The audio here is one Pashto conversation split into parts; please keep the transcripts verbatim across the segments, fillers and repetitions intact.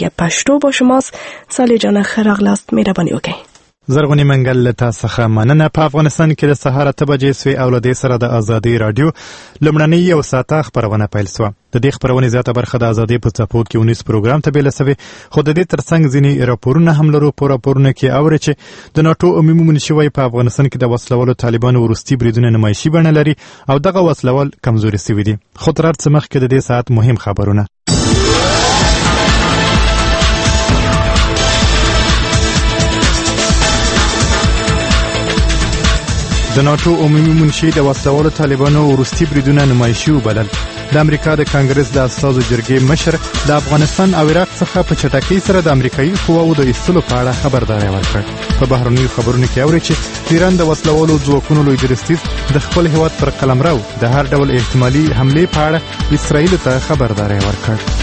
صدای پشتو با شماست. سالی جان خراغلاست، مهرباني وکړئ. زرغونی منګل له تاسو څخه مننه. په افغانستان کې د سهار اته بجې سوې او له دې سره د ازادۍ راډیو لومړنۍ یو ساعته خپرونه پیل سوه. د دې خپرونې زیاته برخه د ازادۍ په څپو کې ونیس پروګرام ته بیله سوې، خو د دې ترڅنګ ځینې راپورونه هم لرو. په راپورونو کې اورئ چې د ناټو عمومي منشي په افغانستان کې د وسلوالو طالبانو وروستي بریدونه نمایشي بڼه لري او دغه وسلوال کمزوري سوي دي. خو تر هر څه مخکې د دې ساعت مهم خبرونه. د ناټو عمومي منشي د وسلوالو طالبانو وروستي بریدونه نمایشي وبلل. د امریکا د کانګرس د استازو جرګې مشر د افغانستان او عراق څخه په چټکۍ سره د امریکایي قواو د ایستلو په اړه خبرداری ورکړ. په بهرنیو خبرونو کې اورئ چې د ایران د وسلوالو ځواکونو لوی درستیز د خپل هیواد پر قلمرو د هر ډول احتمالي حملې په اړه اسرائیل ته خبرداری ورکړ.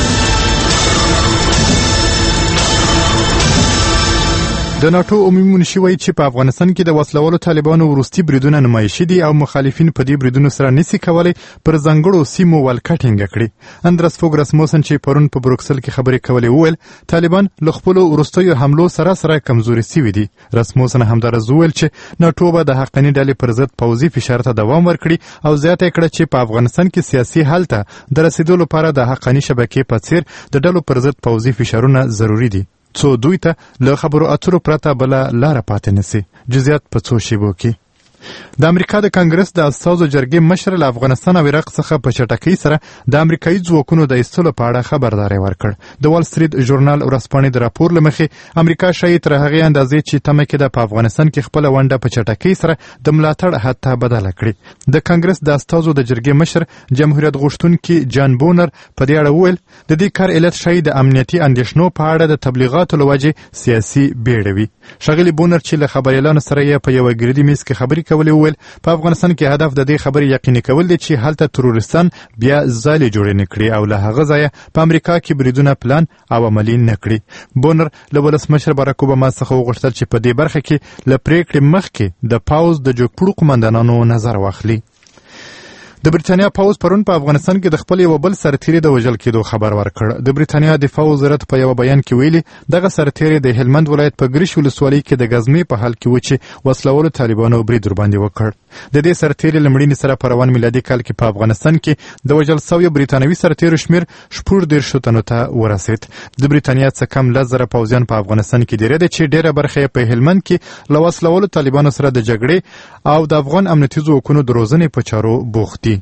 د ناټو عمومي منشي وایي چې په افغانستان کې د وسلوالو طالبانو وروستي بریدونه نمایشي دي او مخالفین په دې بریدونو سره نسي کولی پر ځانګړو سیمو ولکه ټینګه کړي. اندرس فوګ رسموسن چې پرون په بروکسل کې خبرې کولې وویل طالبان له خپلو وروستیو حملو سره سره کمزوري سوي دي. رسموسن همدارس وویل چې ناټو به د حقاني ډلې پر ضد پوځي فشار ته دوام ورکړي او زیاته کړه چې په افغانستان کې سیاسي حل ته د رسیدو لپاره د حقاني شبکې په څیر د ډلو پر ضد پوځي فشارونه ضروري دي څو دوی ته له خبرو اترو پرته بله لاره پاتې نسی. جزئیات په څو شیبو کې. د امریکا د کانګرس د استازو جرګې مشر له افغانستان او عراق څخه په چټکۍ سره د امریکایي ځواکونو د ایستلو په اړه خبرداری ورکړ. د وال سټریټ ژورنال ورځپاڼې د راپور له مخې امریکا ښایي تر هغې اندازې چې تمه کېده په افغانستان کې خپله ونډه په چټکۍ سره د ملاتړ حد ته بدله کړي. د کانګرس د استازو د جرګې مشر جمهوریت غوښتونکي جان بونر په دې اړه وویل د دې کار علت ښایي د امنیتي اندېښنو په اړه د تبلیغاتو له وجې سیاسي بیړه وي. ښاغلي بونر چې له خبریالانو سره یې په یوه ګردي میز کې خبرې کولې وویل په افغانستان کې هدف د دې خبرې یقیني کول دي چې هلته تروریستان بیا ځالې جوړې نه کړي او له هغه ځایه په امریکا کې بریدونه پلان او عملي نه کړي. بونر له ولسمشر باراک اوباما څخه وغوښتل چې په دې برخه کې له پریکړې مخکې د پوځ د جوړکړو قمندانانو نظر واخلي. د بریتانیا پوځ پرون په افغانستان کې د خپل یو بل سرتیري د وژل کېدو خبر ورکړ. د بریتانیا دفاع وزارت په یو بیان کې ویلي دغه سرتیري د هلمند ولایت په ګریش ولسوالۍ کې د غزمې په حال کې و چې وسلوالو طالبانو برید ورباندې وکړ. د دې سرتیري له مړینې سره په روان میلادي کال کې په افغانستان کې د وژل سویو بریتانوي سرتیرو شمېر شپږ دېرشو تنو ته ورسېد. د بریتانیا څخه کم لس زره پوځیان په افغانستان کې ډېره ده چې ډېره برخه یې په هلمند کې له وسلوالو طالبانو سره د جګړې او د افغان امنیتي ځواکونو د روزنې په چارو بوخت دي.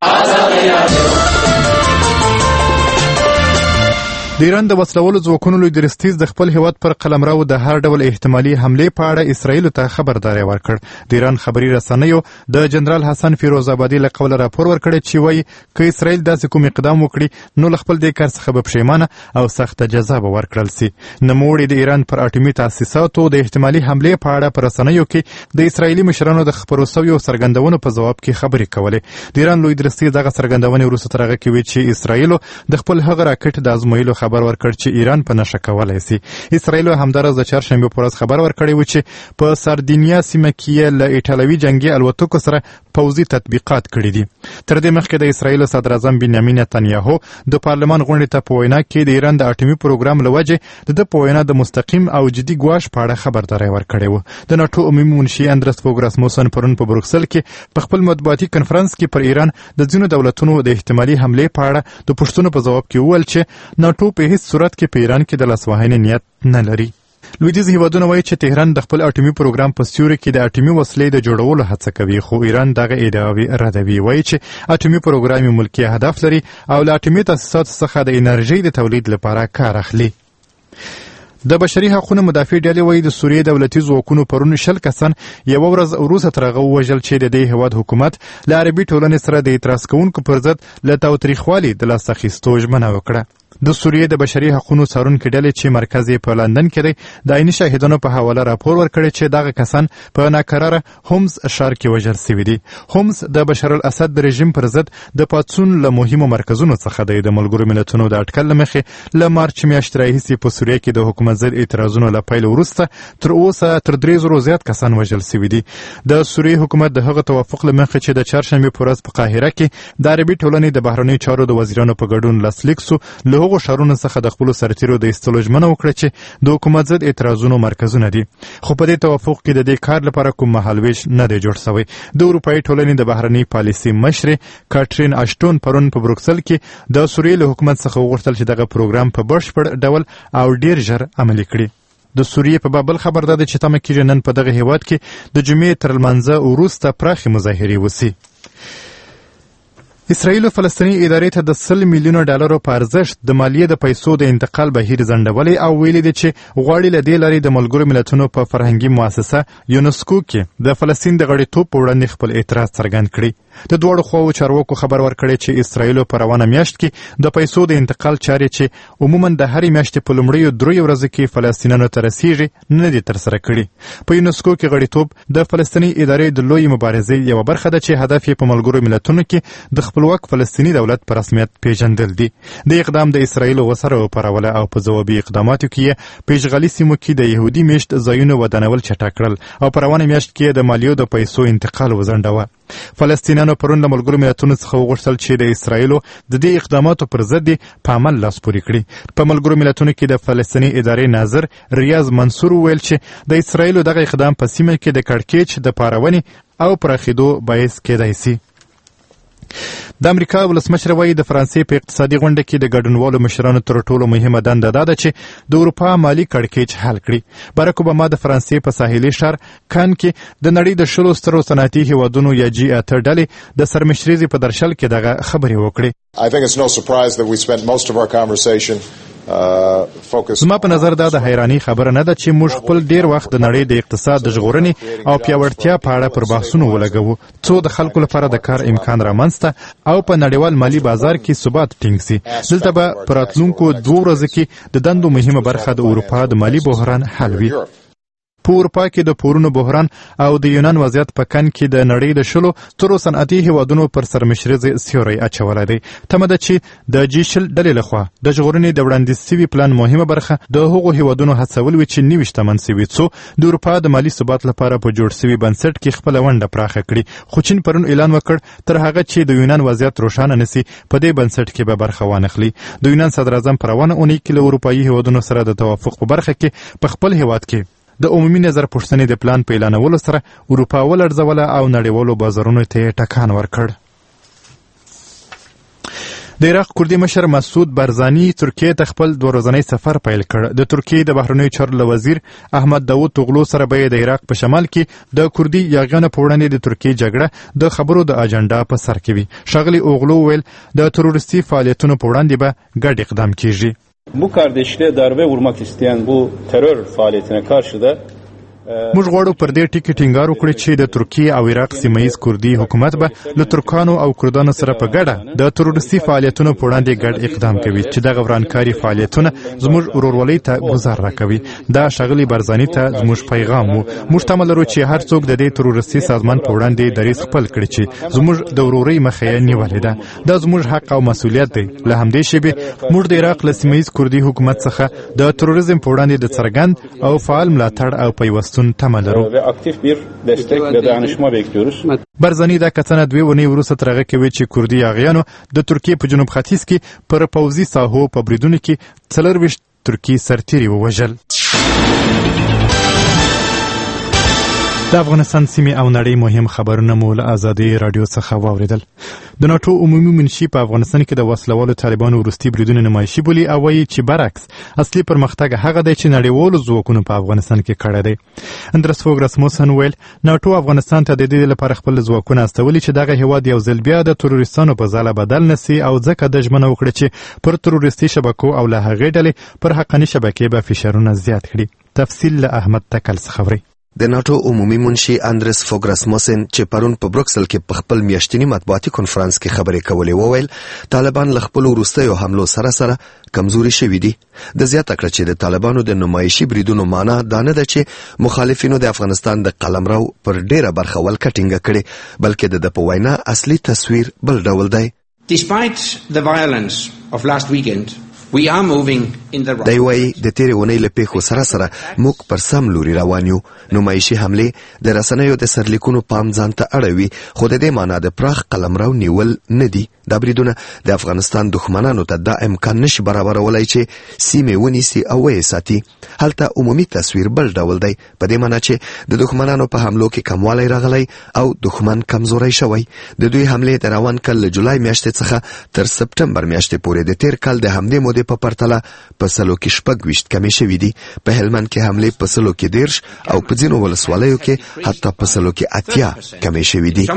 د ایران د وسلوالو ځواکونو لوی درستیز د خپل هیواد پر قلمرو د هر ډول احتمالي حملې په اړه اسرائیل ته خبرداری ورکړ. د ایران خبري رسنیو د جنرال حسن فیروز آبادي له قوله راپور ورکړی چې وایي که اسرائیل داسې کوم اقدام وکړي نو له خپل دې کار څخه به پښیمانه او سخته جزا به ورکړل سي. نوموړي د ایران پر اټومي تاسیساتو د احتمالي حملې په اړه په رسنیو کې د اسرائیلي مشرانو د خبرو سویو څرګندونو په ځواب کې خبرې کولې. د ایران لوی درستیز دغه څرګندونې وروسته تر هغه کې وی چې اسرائیل د خپل هغه راکټ د ازمویلو خبر ورکړ چې ایران په نشه کولای سي. اسرائیل همدارس د چهارشنبې په ورځ خبر ورکړی و چې په ساردینیا سیمه کې له ایټالوي جنگي الوتکو سره پوځي تطبیقات کړي دي. تر دې مخکې د اسرائیل صدر اعظم بنیامین نتنیاهو د پارلمان غونډې ته په وینا کې د ایران د اټومي پروګرام له وجې د په وینا د مستقیم او جدي ګواښ په اړه خبرداری ورکړی و. د ناټو عمومي منشي اندرس فوګ رسموسن پرون په بروکسل کې په خپل مطبوعاتي کنفرانس کې پر ایران د ځینو دولتونو د احتمالي حملې په اړه د پوښتنو په ځواب کې وویل چې ناټو په هیڅ صورت کې په ایران کې د لاسوهنې نیت نه لري. لویدیځ هیوادونه وایي چې تهران د خپل اټومي پروګرام په سیوري کې د اټومي وسلې د جوړولو هڅه کوي، خو ایران دغه ادعاوې ردوي. وایي چې اټومي پروګرام یې ملکي هدف لري او له اټومي تاسیساتو څخه د انرژۍ د تولید لپاره کار اخلي. د بشري حقوقو مدافع ډلې وایي د سوریې دولتي ځواکونو پرون شل کسان یوه ورځ وروسته تر هغه ووژل چې د دې هېواد حکومت له عربي ټولنې سره د اعتراض کوونکو پر ضد له تاوتریخوالي د لاس اخیستو ژمنه وکړه. د سوریې د بشري حقوقو څارونکې ډلې چې مرکز یې په لندن کې دی د عیني شاهدانو په حواله راپور ورکړی چې دغه کسان په ناکراره هومز ښار کې وژل سوي دي. هومز د بشار الاسد د رژیم پر ضد د پاڅون له مهمو مرکزونو څخه دی. د ملګرو ملتونو د اټکل له مخې له مارچ میاشتې راهیسې په سوریه کې د حکومت ضد اعتراضونو له پیل وروسته تر اوسه تر درې زرو زیات کسان وژل سوي دي. د سوریې حکومت د هغه توافق له مخې چې د چهارشنبې په ورځ په قاهره کې د عربي ټولنې د بهرنیو چارو د وزیرانو په ګډون لاسلیک سو له هغو ښارونو څخه د خپلو سرتیرو د ایستلو ژمنه وکړه چې د حکومت ضد اعتراضونو مرکزونه دي. خو په دې توافق کې د دې کار لپاره کوم مهالویش نه دی جوړ شوی. د اروپایي ټولنې د بهرنۍ پالیسي مشرې کاترین اشټون پرون په بروکسل کې د سوریې له حکومت څخه وغوښتل چې دغه پروګرام په بشپړ ډول او ډیر ژر عملي کړي. د سوریې په بابل خبر ده چې تمه کېږي نن په دغه هیواد کې د جمعې تر لمانځه وروسته پراخې مظاهرې وسي. اسرائیل فلسطیني ادارې ته د سل میلیونو ډالرو په ارزښت د مالیې د پیسو د انتقال بهیر ځنډولی او ویلي دي چې غواړي له دې لارې د ملګرو ملتونو په فرهنګي مؤسسه یونسکو کې د فلسطین د غړیتوب په وړاندې خپل اعتراض څرګند کړي. د دواړو خواوو چارواکو خبر ورکړی چې اسرائیل په روانه میاشت کې د پیسو د انتقال چارې چې عموما د هرې میاشتې په لومړیو دریو ورځو کې فلسطینیانو ته رسیږي نه دي ترسره کړي. په یونسکو کې غړیتوب د فلسطیني ادارې د لویې مبارزې یوه برخه ده چې هدف یې په ملګرو ملتونو کې د خپلواک فلسطیني دولت په رسمیت پیژندل دي. د اقدام د اسرائیل وسره وپاروله او په ځوابي اقداماتو کې یې په اشغالي سیمو کې د یهودي میشت ځایونو ودانول چټک کړل او په روانه میاشت کې د مالیو د پیسو انتقال وځنډاوه. فلسطینیانو پرون له ملګرو ملتونو څخه وغوښتل چې د اسرائیلو د دې اقداماتو پر ضد په عمل لاس پورې کړي. په ملګرو ملتونو کې د فلسطیني ادارې ناظر ریاض منصور وویل چې د اسرائیلو دغه اقدام په سیمه کې د کړکېچ د پارونې او پراخېدو باعث کېدای سي. د امریکا ولسمشر وایي د فرانسې په اقتصادي غونډه کې د ګډونوالو مشرانو تر ټولو مهمه دنده دا ده چې د اروپا مالي کړکېچ حل کړي. باراک اوباما د فرانسې په ساحلي ښار کان کې د نړۍ د شلو سترو صنعتي هیوادونو یا جی اته ډلې د سرمشریزې په درشل کې دغه خبرې وکړې. I think it's no surprise that we spent most of our conversation زما په نظر دا د حیرانۍ خبره نه ده چې موږ خپل ډیر وخت د نړۍ د اقتصاد د ژغورنې او پیاوړتیا په اړه پر بحثونو ولګوو څو د خلکو لپاره د کار امکان رامنځته او په نړیوال مالي بازار کې ثبات ټینګ سي. دلته به په راتلونکو دوو ورځو کې د دندو مهمه برخه د اروپا د مالي بحران حل وي. په اروپا کې د پورونو بحران او د یونان وضعیت په کن کې د نړۍ د شلو سترو صنعتي هیوادونو پر سرمشریزې سیوری اچولی دی. تمه ده چې د جی شل ډلې لخوا د ژغورنې د وړاندیز سوي پلان مهمه برخه د هغو هیوادونو هڅول وي چې نوي شتمن سوي څو د اروپا د مالي ثبات لپاره په جوړ سوي بنسټ کې خپله ونډه پراخه کړي. خو چین پرون اعلان وکړ تر هغه چې د یونان وضعیت روښانه نسي په دې بنسټ کې به برخه وانخلي. د یونان صدر اعظم په روانه اونۍ کې له اروپایي هیوادونو سره د توافق په برخه کې په خپل هیواد کې د عمومي نظر پوښتنې د پلان په اعلانولو سره اروپا ولړزوله او نړیوالو بازارونو ته یې ټکان ورکړ. د عراق کردي مشر مسعود برزاني ترکیې ته خپل دوه ورځنی سفر پیل کړ. د ترکیې د بهرنیو چارو له وزیر احمد داود توغلو سره به د عراق په شمال کې د کردي یاغیانو په وړاندې د ترکیې جګړه د خبرو د اجنډا په سر کې وي. ښاغلي اوغلو ویل د تروریستي فعالیتونو په وړاندې به ګډ اقدام کیږي. Bu kardeşliğe darbe vurmak isteyen bu terör faaliyetine karşı da موږ غواړو پر دې ټکي ټینګار وکړو چې د ترکیې او عراق سیمه ییز کردي حکومت به له ترکانو او کردانو سره په ګډه د تروریستي فعالیتونو په وړاندې ګډ اقدام کوي چې دغه ورانکاري فعالیتونه زموږ ورورولۍ ته ګزار راکوي. دا ښاغلي برزاني ته زموږ پیغام و. موږ تمه لرو چې هر څوک د دې تروریستي سازمان په وړاندې دریځ خپل کړي چې زموږ د ورورۍ مخه یې نیولې ده. دا زموږ حق او مسؤلیت دی. له همدې شیبې موږ د عراق له سیمه ییز کردي حکومت څخه د تروریزم په وړاندې د څرګند او فعال ملاتړ او پیوستون تمه لرو. ve aktif bir destek ve dayanışma bekliyoruz. برزاني دا کتنه دوی ونی وروسته تر هغه کوي چې کردي یاغیانو د ترکیې په جنوب ختیځ کې پر پوځي ساحو په بریدونو کې څلرویشت ترکي سرتیري ووژل. د افغانستان سیمې او نړۍ مهم خبرونه مو له ازادي رادیو څخه واوریدل. د ناټو عمومي منشي په افغانستان کې د وسلوالو طالبانو وروستي بریدونه نمایشي بولي او وایي چې برعکس اصلي پرمختګ هغه دی چې نړیوالو ځواکونو په افغانستان کې کړی دی. اندرس فوګ رسموسن ویل ناټو افغانستان ته د دې لپاره خپل ځواکونه استولي چې دغه هیواد یو ځل بیا د تروریستانو په ځاله بدل نسي او ځکه د ژمنه وکړه چې پر تروریستي شبکو او له هغې ډلې پر حقاني شبکې به فشارونه زیات کړي. تفصیل له احمد تکل څخه اورئ. د ناټو عمومي منشي اندرس فوګ رسموسن چې پرون په بروکسل کې په خپل میاشتني مطبوعاتي کنفرانس کې خبرې کولې وویل طالبان له خپلو وروستیو حملو سره سره کمزوري شوي دي. د زیاته کړه چې د طالبانو د نمایشي بریدونو معنا دا نه ده چې مخالفینو د افغانستان د قلمرو پر ډیره برخه ولکه ټینګه کړې بلکې د ده په وینا اصلي تصویر بل ډول دی. Despite the violence of last weekend, دی وایي د تیرې اونۍ له پیښو سره سره موږ پر سم لوري روان یو. نمایشي حملې د رسنیو د سرلیکونو پام ځان ته اړوي، خو د دې معنا د پراخ قلمرو نیول نه دي. دا بریدونه د افغانستان دښمنانو ته دا امکان نشي برابرولای چې سیمې ونیسي او ویې ساتي. هلته عمومي تصویر بل ډول دی، په دې معنا چې د دښمنانو په حملو کې کموالی راغلی او دښمن کمزوری شوی. د دوی حملې د روان کال له جولای میاشتې څخه تر سپټمبر میاشتې پورې د تیر کال د همدې مودې په پرتله په سلو کې شپږ ویشت کمې شوي دي. په هلمند کې حملې په سلو کې دیرش او په ځینو ولسوالیو کې حتی په سلو کې اتیا کمې شوي دي.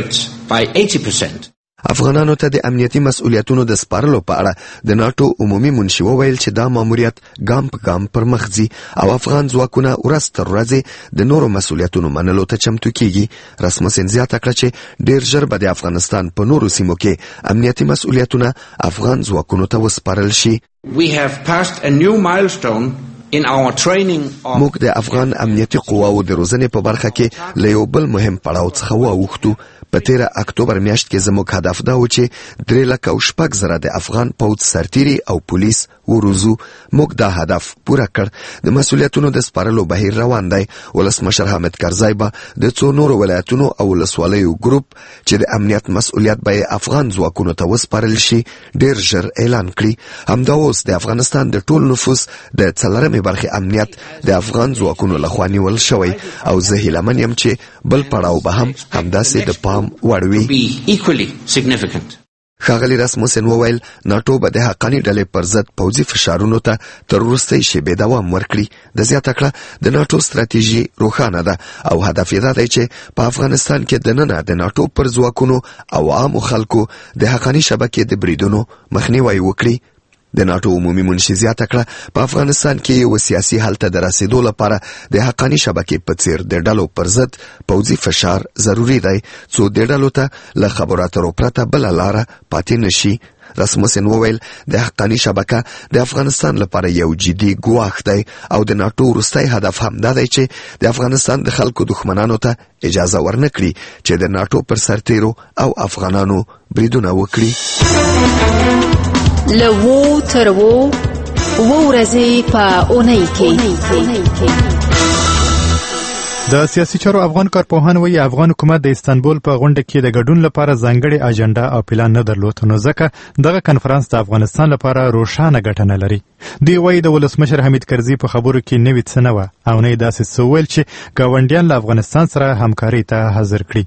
افغانانو ته د امنیتي مسؤلیتونو د سپارلو په اړه د ناټو عمومي منشي وویل چې دا ماموریت ګام په ګام پر مخ ځي او افغان ځواکونه ورځ تر ورځې د نورو مسؤلیتونو منلو ته چمتو کیږي. رسموسن زیاته کړه چې ډیر ژر به د افغانستان په نورو سیمو کې امنیتي مسؤلیتونه افغان ځواکونو ته وسپارل شي. We have passed a new milestone in our training of موږ د افغان امنیتي قواو د روزنې په برخه کې له یو بل مهم پړاو څخه واوښتو. په تیره اکتوبر میاشت کې زموږ هدف دا و چې درې لکه او شپږ زره د افغان پوځ سرتیري او پولیس وروزو. موږ دا هدف پوره کړ. د مسؤلیتونو د سپارلو بهیر روان دی. ولسمشر حامد کرزی به د څو نورو ولایتونو او ولسوالیو ګروپ چې د امنیت مسؤلیت به افغان ځواکونو ته وسپارل شي ډیر ژر اعلان کړي. همدا اوس د افغانستان د ټول نفوس د څلورمې برخې امنیت د افغان ځواکونو لخوا نیول شوی او زه هیله یم چې بل پړاو به هم همداسې د پام وړ وي. ښاغلي رسموسن وویل ناټو به د حقاني ډلې پر ضد پوځي فشارونو ته تر وروستۍ شېبې دوام ورکړي. د زیاته کړه د ناټو ستراتیژي روښانه ده او هدف یې دا دی چې په افغانستان کې دننه د ناټو پر ځواکونو او عامو خلکو د حقاني شبکې د بریدونو مخنیوی وکړي. د ناټو عمومي منشي زیاته کړه په افغانستان کې یو سیاسي حل ته د رسیدو لپاره د حقاني شبکې په څیر د ډلو پر ضد پوځي فشار ضروري دی څو د ډلو ته له خبرو اترو پرته بله لاره پاتې نشي. رسموسن وویل د حقاني شبکه د افغانستان لپاره یو جدي ګواښ دی او د ناټو وروستی هدف هم دا دی چې د افغانستان د خلکو دښمنانو ته اجازه ورنه کړي چې د ناټو پر سرتیرو او افغانانو بریدونه وکړي. لوو تر وو وو ورځې په اونۍ کې. د سیاسي چارو افغان کارپوهان وایي افغان حکومت د استانبول په غونډه کې د ګډون لپاره ځانګړې اجنډا او پلان نه درلود، نو ځکه دغه کنفرانس د افغانستان لپاره روښانه ګټه نه لري. دوی وایي د ولسمشر حمید کرزي په خبرو کې نوي څه نه وه او نه یې داسې څه وویل چې ګاونډیان له افغانستان سره همکارۍ ته حاضر کړي.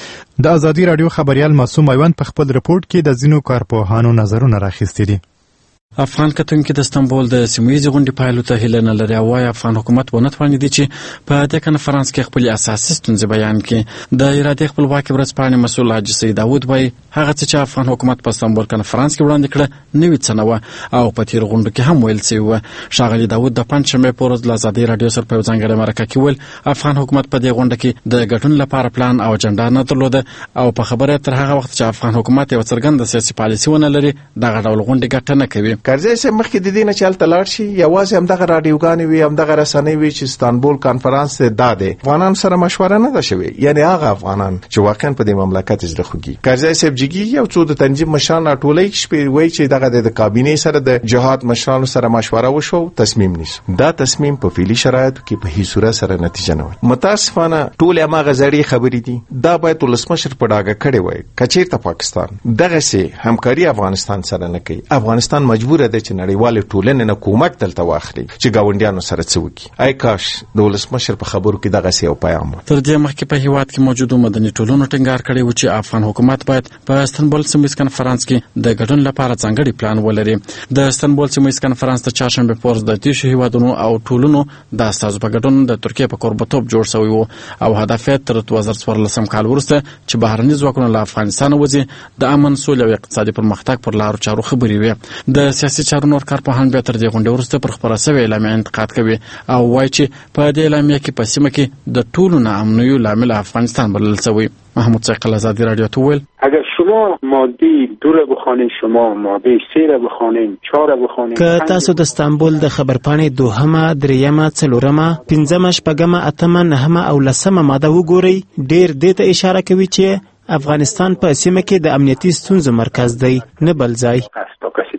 د ازادي راډیو خبریال معصوم میوند په خپل رپورټ کې د ځینو کارپوهانو نظرونه راخیستي دي. افغان کتونکي د استانبول د سیمه‌ییزې غونډې پایلو ته هیله نه لري او وايي افغان حکومت ونه توانېدي چې په دې کنفرانس کې خپلې اساسي ستونزې بیان کړي. د ارادې خپلواکۍ ورځپاڼې مسؤل حاجي سید داود وایي هغه څه چې افغان حکومت په استانبول کنفرانس کې وړاندې کړه نوي څه نه وه او په تېرو غونډو کې هم ویل سوي وه. ښاغلي داود د پنجشنبې په ورځ له ازادۍ راډیو سره په یو ځانګړې مرکه کې ویل افغان حکومت په دې غونډه کې د ګډون لپاره پلان او اجنډا نه درلوده او په خبره تر هغه وخت چې افغان حکومت یو څرګنده سیاسي پالیسي ونه لري دغه ډول غونډې ګټه نه کوي. کرزی صاحب مخکې د دې نه چې هلته لاړ شي یوازې همدغه راډیوګانې وي همدغه رسنۍ وي چې استانبول کنفرانس دا دی افغانان سره مشوره نه ده شوې، یعنی هغه افغانان چې واقعا په دې مملکت زړه خوږي. کرزی صاحب جګي یو څو د تنظیم مشران راټولۍ شپې وایي چې دغه د کابینې سره د جهاد مشرانو سره مشوره وشو تصمیم نیسو. دا تصمیم په فعلي شرایطو کې په هیڅ صورت سره نتیجه نه وي. متاسفانه ټول هماغه زړې خبرې دي. دا باید ولسمشر په ډاګه کړی وای کچېرته پاکستان دغه سي همکاري افغانستان سره نه کوي. افغانستان مجبور دی چې نړیوال ټولنې نه کومک دلته واخلي چې ګاونډیانو سره څه وکړي. آی کاش د ولسمشر په خبرو کې دغه سی او پیغام و. تر دې مخکې په هیواد کې موجودو مدني ټولنو ټینګار کړی و چې افغان حکومت باید په استانبول سیمه‌ییز کنفرانس کې د ګډون لپاره ځانګړی پلان ولري. د استانبول سیمه‌ییز کنفرانس د چهارشنبې په ورځ د دېرشو هیوادونو او ټولنو د استازو په ګډون د ترکیې په کوربه‌توب جوړ شوی و او هدف یې تر دوه زره څوارلسم کال وروسته چې بهرني ځواکونه له افغانستانه وځي د امن سولې او اقتصادي پرمختګ پر لارو چارو خبرې وي. د سیاسي چارو نور کارپوهان بیا تر دې غونډې وروسته پر خپره سوې اعلامیه انتقاد کوي او وایي چې په دې اعلامیه کې په سیمه کې د ټولو ناامنیو لامل افغانستان بلل شوی. محمود ثقل ازادي رادیو ته ویل اگر شما ماده دو را بخوانید شما ماده سه را بخوانید چهار را بخوانید که تاسو د استانبول د خبرپاڼې دوهمه دریمه څلورمه پنځمه شپږمه اتمه نهمه او لسمه ماده وګورئ ډېر دې ته اشاره کوي چې افغانستان په سیمه کې د امنیتي ستونزو مرکز دی نه بل ځای.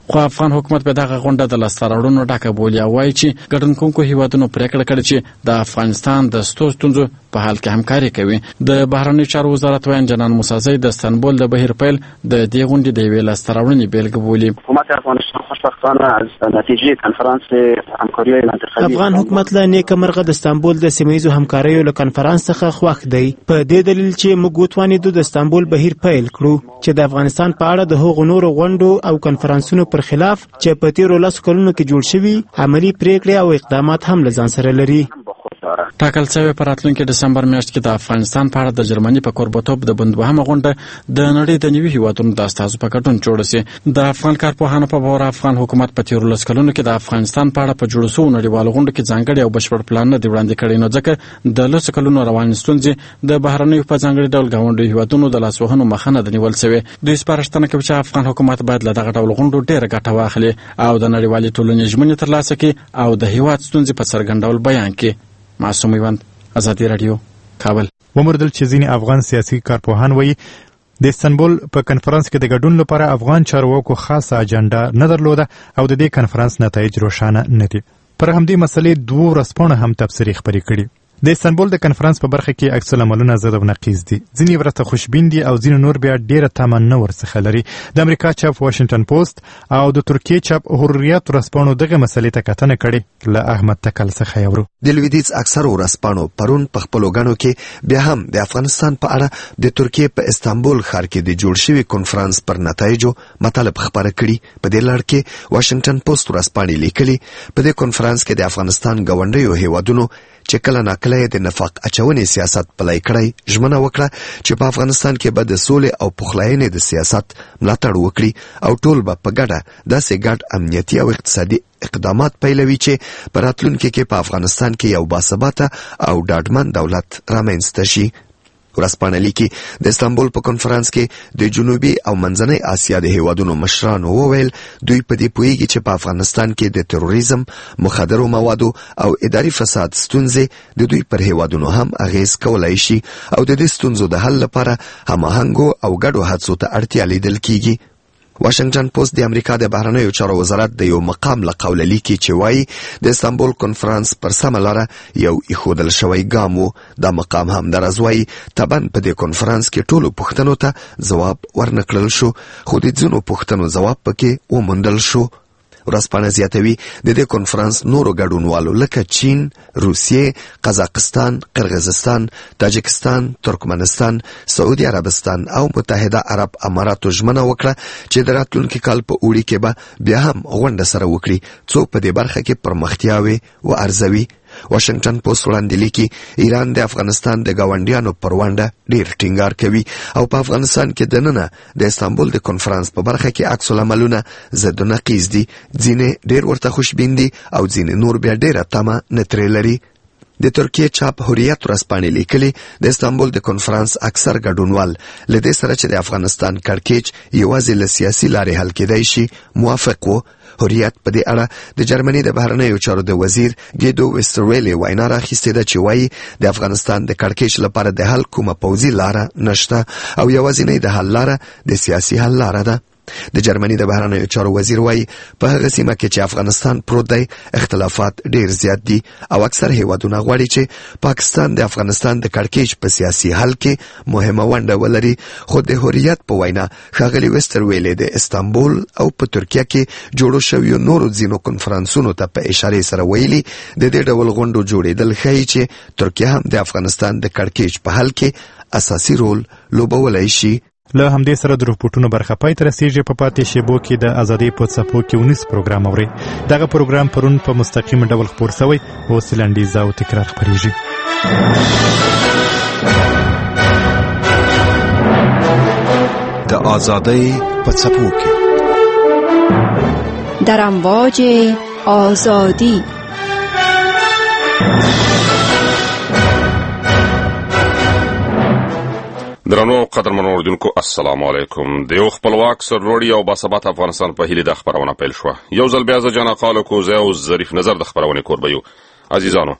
خو افغان حکومت په دغه غونډه د لاسته راوړنو ډکه بولي او وایي چې ګډون کوونکو هیوادونو پریکړه کړې چې د افغانستان د ستونزو په حال کې همکاري کوي. د بهرنیو چارو وزارت وایي جنان موسازی د استانبول د بهیر پیل د دې غونډې د یوې لاسته راوړنې بیلګه بولي. حکومت افغانستان خوشبختانه از نتیجه کنفرانس همکاری منطقوي افغان حکومت له نیکه مرغه د استانبول د سیمه‌ییزو همکاریو له کنفرانس څخه خوښ دی په دې دلیل چې موږ وتوانیدو د استانبول بهیر پیل کړو چې د افغانستان په اړه د هغو نورو غونډو او کنفرانسونو پر خلاف چې په تیرو لسو کلونو کې جوړ شوي عملي پریکړې او اقدامات هم له ځان سره لري. ټاکل شوی په راتلونکي ډسمبر میاشت کې د افغانستان په اړه د جرمني په کوربتوب د بندوهمه غونډه د نړۍ د نوي هیوادونو د استازو په ګډون جوړه سي. د افغان کارپوهانو په باور افغان حکومت په تیرو لسو کلونو کې د افغانستان په اړه په جوړو شوو نړیوالو غونډو کې ځانګړي او بشپړ پلان نه دی وړاندې کړی، نو ځکه د لسو کلونو روانې ستونزې د بهرنیو په ځانګړي ډول ګاونډیو هیوادونو د لاسوهنو مخه نه ده نیول شوې. دوی سپارښتنه کوي چې افغان حکومت باید له دغه ډول غونډو ډېره ګټه واخلي او د نړیوالې ټولنې ژمنې ترلاسه کړي او د هیواد ستونزې په څرګند ډول بیان کړي. معصوم ایوند، ازادي رادیو، کابل. ومردل چې ځینې افغان سیاسي کارپوهان وایي د استانبول په کنفرانس کې د ګډون لپاره افغان چارواکو خاصه اجنډا نه درلوده او د دې کنفرانس نتایج روښانه نه دي. پر همدې مسلې دوه ورځپاڼو هم تبصرې خپرې کړي. د استانبول د کنفرانس په برخه کې عکس العملونه زد او نقیض دي. ځینې ورته خوشبین دي او ځینې نور بیا ډیره تمه نه ورڅخه لري. د امریکا چاپ واشنگټن پوسټ او د ترکیې چاپ حریت ورځپاڼو دغه مسلې ته کتنه کړې. له احمد تکل څخه یورو. د لویدیځ اکثرو ورځپاڼو پرون په خپلو غاڼو کې بیا هم د افغانستان په اړه د ترکیې په استانبول ښار کې د جوړ شوي کنفرانس پر نتایجو مطالب خپاره کړي. په دې لړ کې واشنگټن پوسټ ورځپاڼې لیکلي په دې کنفرانس کې د افغانستان ګاونډیو هیوادونو چې کله ناکله د نفاق اچونې سیاست پلی کړی ژمنه وکړه چې په افغانستان کې به د سولې او پخلاینې د سیاست ملاتړ وکړي او ټول به په ګډه داسې ګډ امنیتي او اقتصادي اقدامات پیلوي چې په راتلونکي کې په افغانستان کې یو باثباته او ډاډمن دولت رامنځته شي. ورځپاڼه لیکي د استانبول په کنفرانس کې د جنوبي او منځنۍ اسیا د هیوادونو مشرانو وویل دوی په دې پوهیږي چې په افغانستان کې د تروریزم، مخدرو موادو او اداري فساد ستونزې د دوی پر هیوادونو هم اغیز کولای شي او د دې ستونزو د حل لپاره هماهنګو او ګډو هڅو ته اړتیا لیدل کیږي. واشنگټن پوسټ د امریکا د بهرنیو چارو وزارت د یو مقام له قوله لیکي چې وایي د استانبول کنفرانس پر سمه لاره یو ایښودل شوی ګام و. دا مقام هم درز وایي طبعا په دې کنفرانس کې ټولو پوښتنو ته ځواب ورنکړل شو خو د ځینو پوښتنو ځواب پکې وموندل شو. ورځپاڼه زیاتوي د دې کنفرانس نورو ګډونوالو لکه چین، روسیې، قزاقستان، قرغیزستان، تاجکستان، ترکمنستان، سعودي عربستان او متحده عرب اماراتو ژمنه وکړه چې د راتلونکي کال په اوړي کې به بیا هم غونډه سره وکړي څو په دې برخه کې پرمختیاوې وارزوي. واشنگټن پوسټ وړاندې لیکي ایران د افغانستان د ګاونډیانو پر ونډه ډیر ټینګار کوي او په افغانستان کې دننه د استانبول د کنفرانس په برخه کې عکس العملونه زد و نقیض دي. ځینې ډیر ورته خوشبین دي او ځینې نور بیا ډیره تمه نه ترې لري. د ترکیې چاپ حریت ورځپاڼې لیکلي د استانبول د کنفرانس اکثر ګډونوال له دې سره چې د افغانستان کړکېچ یوازې له سیاسي لارې حل کېدای شي موافق و. حریت په دې اړه د جرمني د بهرنیو چارو د وزیر ګیدو ویسترویلی وینا راخیستې ده چې وایي د افغانستان د کړکېچ لپاره د حل کومه پوځي لاره نشته او یوازینۍ د حل لاره د سیاسي حل لاره ده. د جرمني د بهرنیو چارو وزیر وایي په هغه سیمه کې چې افغانستان پروت دی اختلافات ډیر زیات دي او اکثر هیوادونه غواړي چې پاکستان د افغانستان د کړکېچ په سیاسي حل کې مهمه ونډه ولري. خو د حریت په وینا ښاغلي ویسترویلی د استانبول او په ترکیه کې جوړو شویو نورو ځینو کنفرانسونو ته په اشارې سره ویلي د دې ډول غونډو جوړېدل ښیي چې ترکیه هم د افغانستان د کړکېچ په حل کې اساسي رول لوبولی شي. له همدې سره د رپورټونو برخه پای ته رسیږي. په پاتې شیبو کې د ازادۍ په څپو کې ونیس پروګرام اورئ. دغه پروګرام پرون په مستقیم ډول خپور شوی اوس لنډیز او تکرار خپریږي. د ازادۍ په څپو کې در امواج آزادی درنو قدرمنو اوریدونکو السلام علیکم. د یو خپلواک سرلوړي او باثباته افغانستان په هیله د خبرونه پیل شوه. یو ځل بیا زه جانا قالو کوزه او ظریف نظر د خبرونه کوربه یو. عزیزانو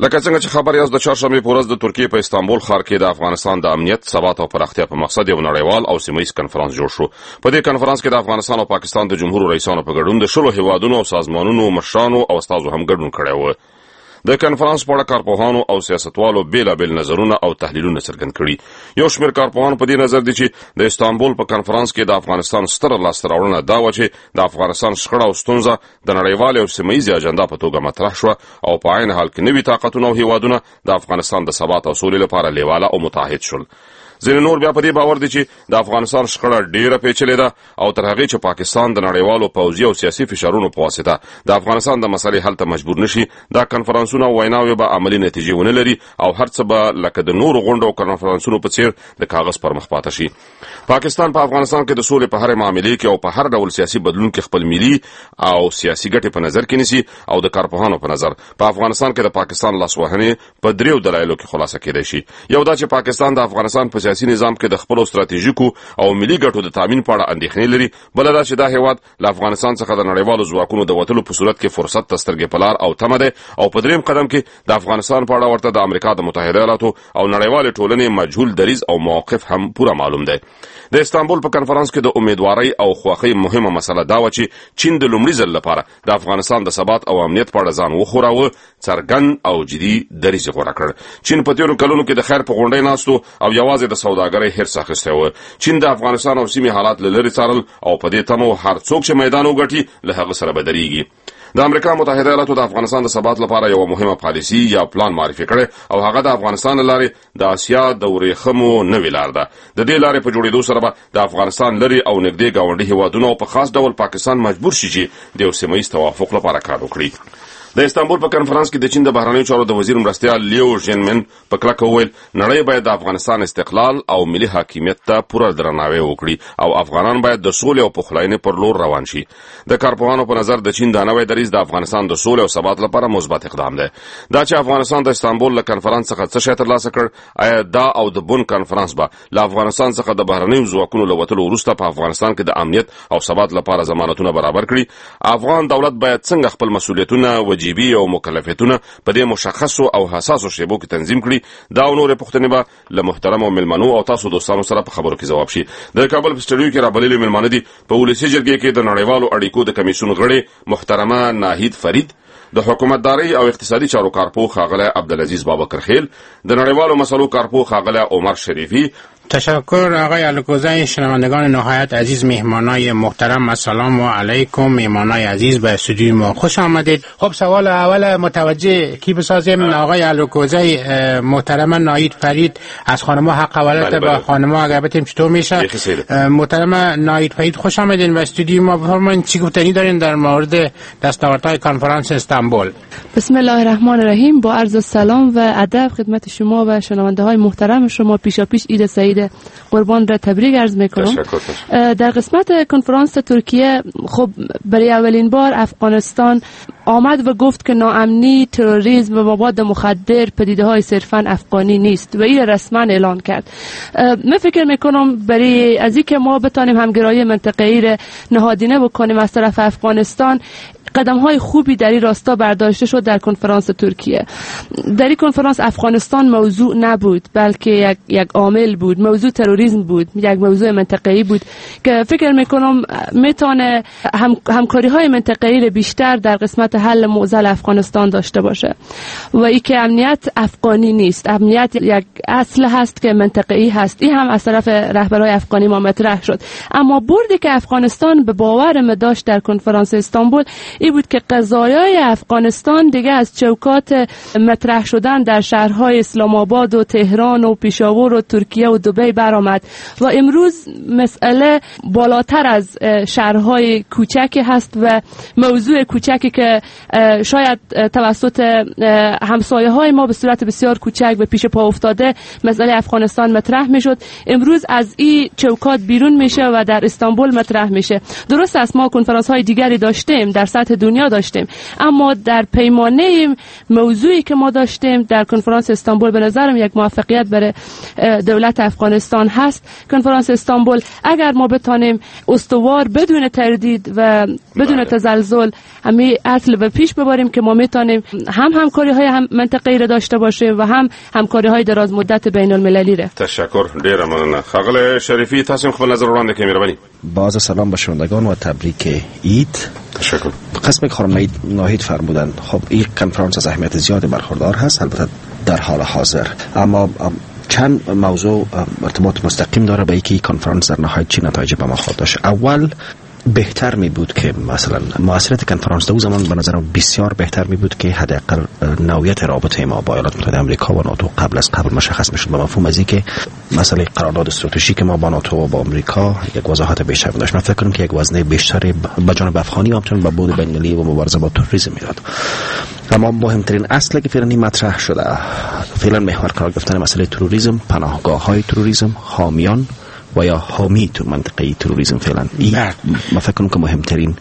لکه څنګه چې خبر یاست د چهارشنبې په ورځ د ترکیې په استانبول ښار کې د افغانستان د امنیت، ثبات او پراختیا په مقصد یو نړیوال او سیمه ییز کنفرانس جوړ شو. په دې کنفرانس کې د افغانستان او پاکستان د جمهور رئیسانو په ګډون د شلو هیوادونو او سازمانونو مشرانو او استادو هم ګډون کړی و. د کنفرانس په اړه کارپوهانو او سیاستوالو بیلابیل نظرونه او تحلیلونه څرګند کړي. یو شمېر کارپوهان په دې نظر دي چې د استانبول په کنفرانس کې د افغانستان ستره لاسته راوړنه دا وه چې د افغانستان شخړه او ستونزه د نړیوالې او سیمه ییزې اجنډا په توګه مطرح شوه او په عین حال کې نوي طاقتونه او هیوادونه د افغانستان د ثبات او سولې لپاره لیواله او متحد شول. ځینې نور بیا په دې باور دي چې د افغانستان شخړه ډیره پیچلې ده او تر هغې چې پاکستان د نړیوالو پوځي او سیاسي فشارونو په واسطه د افغانستان د مسلې حل ته مجبور نشي، دا کنفرانسونه او ویناوې به عملي نتیجې ونه لري او هر څه به لکه د نورو غونډو او کنفرانسونو په څیر د کاغذ پر مخ پاته شي. پاکستان په پا افغانستان کې د سولې په هرې معاملې کې او په هر ډول سیاسي بدلون کې خپل ملي او سیاسي ګټې په نظر کې نیسي او د کارپوهانو په نظر په افغانستان کې د پاکستان لاسوهنې په دریو دلایلو کې خلاصه کېدای شي. یو دا چې پاکستان د افغانستان په سیاسي نظام کې د خپلو ستراتیژیکو او ملي ګټو د تامین په اړه اندېښنې لري، بله دا چې دا هیواد له افغانستان څخه د نړیوالو ځواکونو د وتلو په صورت کې فرصت ته سترګې په لار او تمه دی، او په درېیم قدم کې د افغانستان په اړه ورته د امریکا د متحده ایالاتو او نړیوالې ټولنې مجهول دریځ او موقف هم پوره معلوم دی. د استانبول په کنفرانس کې د امیدوارۍ او خوښۍ مهمه مسله دا وه چې چین د لومړي ځل لپاره د افغانستان د ثبات او امنیت په اړه ځان وښوراوه، څرګند او جدي دریځ یې غوره کړ. چین په تېرو کلونو کې د خیر په غونډۍ ناستو او یوازې د سوداګرۍ حرص اخیستی و. چین د افغانستان او سیمې حالات له لرې څارل او په دې تمه هر څوک چې میدان وګټي له هغه سره به درېږي. د امریکا متحده ایالاتو د افغانستان د ثبات لپاره یو مهمه پالیسي یا پلان معرفي کړی او هغه د افغانستان له لارې د اسیا د ورېښمو نوې لار ده. د دې لارې په جوړېدو سره به د افغانستان لرې او نږدې ګاونډي هیوادونه او په خاص ډول پاکستان مجبور شي چې د یو سیمه ییز توافق لپاره کار وکړي. د استانبول په کنفرانس کې د چین د بهرنیو چارو د وزیر مرستیال لیو ژینمن په کلکه وویل نړۍ باید د افغانستان استقلال او ملي حاکمیت ته پوره درناوی وکړي او افغانان باید د سولې او پخلاینې پر لور روان شي. د کارپوهانو په نظر د چین دا نوی دریځ د افغانستان د سولې او ثبات لپاره مثبت اقدام دی. دا چې افغانستان د استانبول له کنفرانس څخه څه شی ترلاسه کړ، آیا دا او د بون کنفرانس به له افغانستان څخه د بهرنیو ځواکونو له وتلو وروسته په افغانستان کې د امنیت او ثبات لپاره ضمانتونه برابر کړي؟ افغان دولت باید څنګه خپل مسؤلیتونه وجیبي او مکلفیتونه په دې مشخصو او حساسو شیبو کې تنظیم کړي؟ دا او نورې پوښتنې به له محترمو مېلمنو او تاسو دوستانو سره په خبرو کې ځواب شي. د کابل په سټډیو کې رابللي مېلمانه دي په ولسي جرګې کې د نړیوالو اړیکو د کمیسیون غړي محترمه ناهید فرید، د حکومتدارۍ او اقتصادي چارو کارپوه ښاغلی عبدالعزیز بابکرخیل، د نړیوالو مسلو کارپوه ښاغلی عمر شریفی. تشکر آقای الکوزی. شنوندگان نهایت عزیز، مهمانای محترم، السلام علیکم. مهمانای عزیز به استودیوی ما خوش آمدید. خب سوال اول متوجه کی بسازیم؟ آقای الکوزی، محترم ناهید فرید از خانم حق اولت با خانم اگر بتیم چطور میشه؟ محترم ناهید فرید خوش آمدید و استودیوی ما. بفرمایید چی گفتنی دارین در مورد دستاوردهای کنفرانس استانبول؟ بسم الله الرحمن الرحیم. با عرض سلام و ادب خدمت شما و شنونده های محترم شما، پیشا پیش عید سعید قربان را تبریک عرض میکنم. در قسمت کنفرانس ترکیه خب برای اولین بار افغانستان آمد و گفت که ناامنی، تروریسم و مواد مخدر پدیده های صرفا افغانی نیست و این رسما اعلان کرد. من فکر میکنم برای از اینکه ما بتانیم همگرایی منطقه‌ای را نهادینه بکنیم از طرف افغانستان، قدم های خوبی در این راستا برداشته شد در کنفرانس ترکیه. در این کنفرانس افغانستان موضوع نبود، بلکه یک یک عامل بود. موضوع تروریسم بود، یک موضوع منطقه‌ای بود که فکر میکنم میتونه هم، همکاری های منطقه‌ای بیشتر در قسمت حل معضل افغانستان داشته باشه و ای که امنیت افغانی نیست، امنیت یک اصل هست که منطقه‌ای هست. این هم از طرف رهبران افغانی ما مطرح شد. اما بردی که افغانستان به باور ما داشت در کنفرانس استانبول این بود که قضایای افغانستان دیگه از چوکات مطرح شدن در شهرهای اسلام آباد و تهران و پیشاور و ترکیه و دبی برآمد و امروز مسئله بالاتر از شهرهای کوچکی هست و موضوع کوچکی که شاید توسط همسایه های ما به صورت بسیار کوچک به پیش پا افتاده مسئله افغانستان مطرح میشد، امروز از این چوکات بیرون میشه و در استانبول مطرح میشه. درست است ما کنفرانس های دیگری داشتیم، در سطح دنیا داشتیم، اما در پیمانه موضوعی که ما داشتیم در کنفرانس استانبول به نظرم یک موفقیت برای دولت افغانستان هست. کنفرانس استانبول اگر ما بتانیم استوار بدون تردید و بدون تزلزل همین اصل نسل به پیش ببریم که ما میتونیم هم همکاری های هم منطقه‌ای را داشته باشیم و هم همکاری های دراز مدت بین المللی را. تشکر، ډیر مننه. خغل شریفی، تاسو خپل نظر وړاندې کړئ مهرباني. باز سلام به شنوندگان و تبریک عید. تشکر. قسم خانم ناهید فرمودن خب این کنفرانس از اهمیت زیادی برخوردار هست البته در حال حاضر، اما چند موضوع ارتباط مستقیم داره به اینکه کنفرانس در نهایت چی نتایج به ما خواهد داشت. اول بهتر می بود که مثلا موثریت کنفرانس در اون زمان به نظرم بسیار بهتر می بود که حداقل نوعیت رابطه ما با ایالات متحده آمریکا و ناتو قبل از قبل مشخص میشد، به مفهوم از اینکه مسئله قرارداد استراتژیک ما با ناتو و با آمریکا یک وضاحت بیشتر داشت. من فکر کنم که یک وزنه بیشتری به جانب افغانی و همچنین به بعد بین‌المللی و مبارزه با تروریسم میداد. اما مهمترین اصلی که فعلا مطرح شده فعلا محور قرار گرفتن مسئله تروریسم، پناهگاه‌های تروریسم، حامیان و یا حامی تو منطقه تروریسم فعلا این من فکر کنم که مهمترین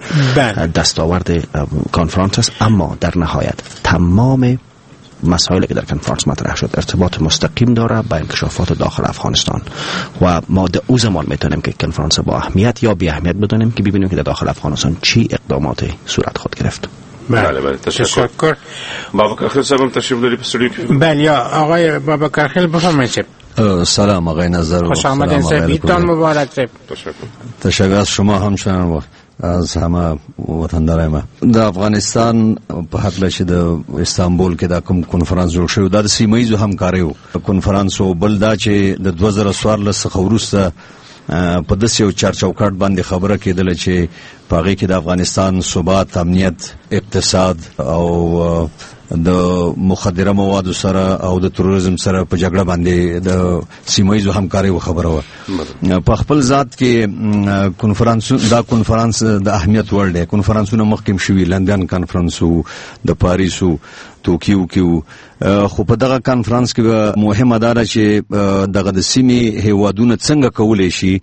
دستاورد کنفرانس است. اما در نهایت تمام مسائلی که در کنفرانس مطرح شد ارتباط مستقیم داره با انکشافات داخل افغانستان و ما در او زمان میتونیم که کنفرانس با اهمیت یا بی اهمیت بدونیم که ببینیم که در داخل افغانستان چی اقدامات صورت خود گرفت. بله بله تشکر. بابکر خیل صاحب تشریف داری پسری؟ بله آقای بابکر خیل بفرمایید. سلام آقای نظر، خوش آمدین صاحب، ایدتان مبارک صاحب. تشکر. تشکر از شما همچنان از همه وطندارای ما. در افغانستان په حق لشه د استانبول کې د کوم کنفرانس جوړ شو د سیمایي همکاري و کنفرانس او بل دا چې د دوه زره څوارلس څخه وروسته په داسې یو چارچوکاټ باندې خبره کېدله چې په هغې کې د افغانستان ثبات، امنیت، اقتصاد او د مخدره موادو سره او د تروریزم سره په جګړه باندې د سیمایي همکاري خبره و. په خپل ذات کې کنفرانس دا کنفرانس د اهمیت وړ دی. کنفرانسونه مخکې شوي، لندن کنفرانس و، د پاریس و، توکیو کې و، خو په دغه کانفرنس کې مهمه ده چې دغه د سیمې هیوادونه څنګه کولی شي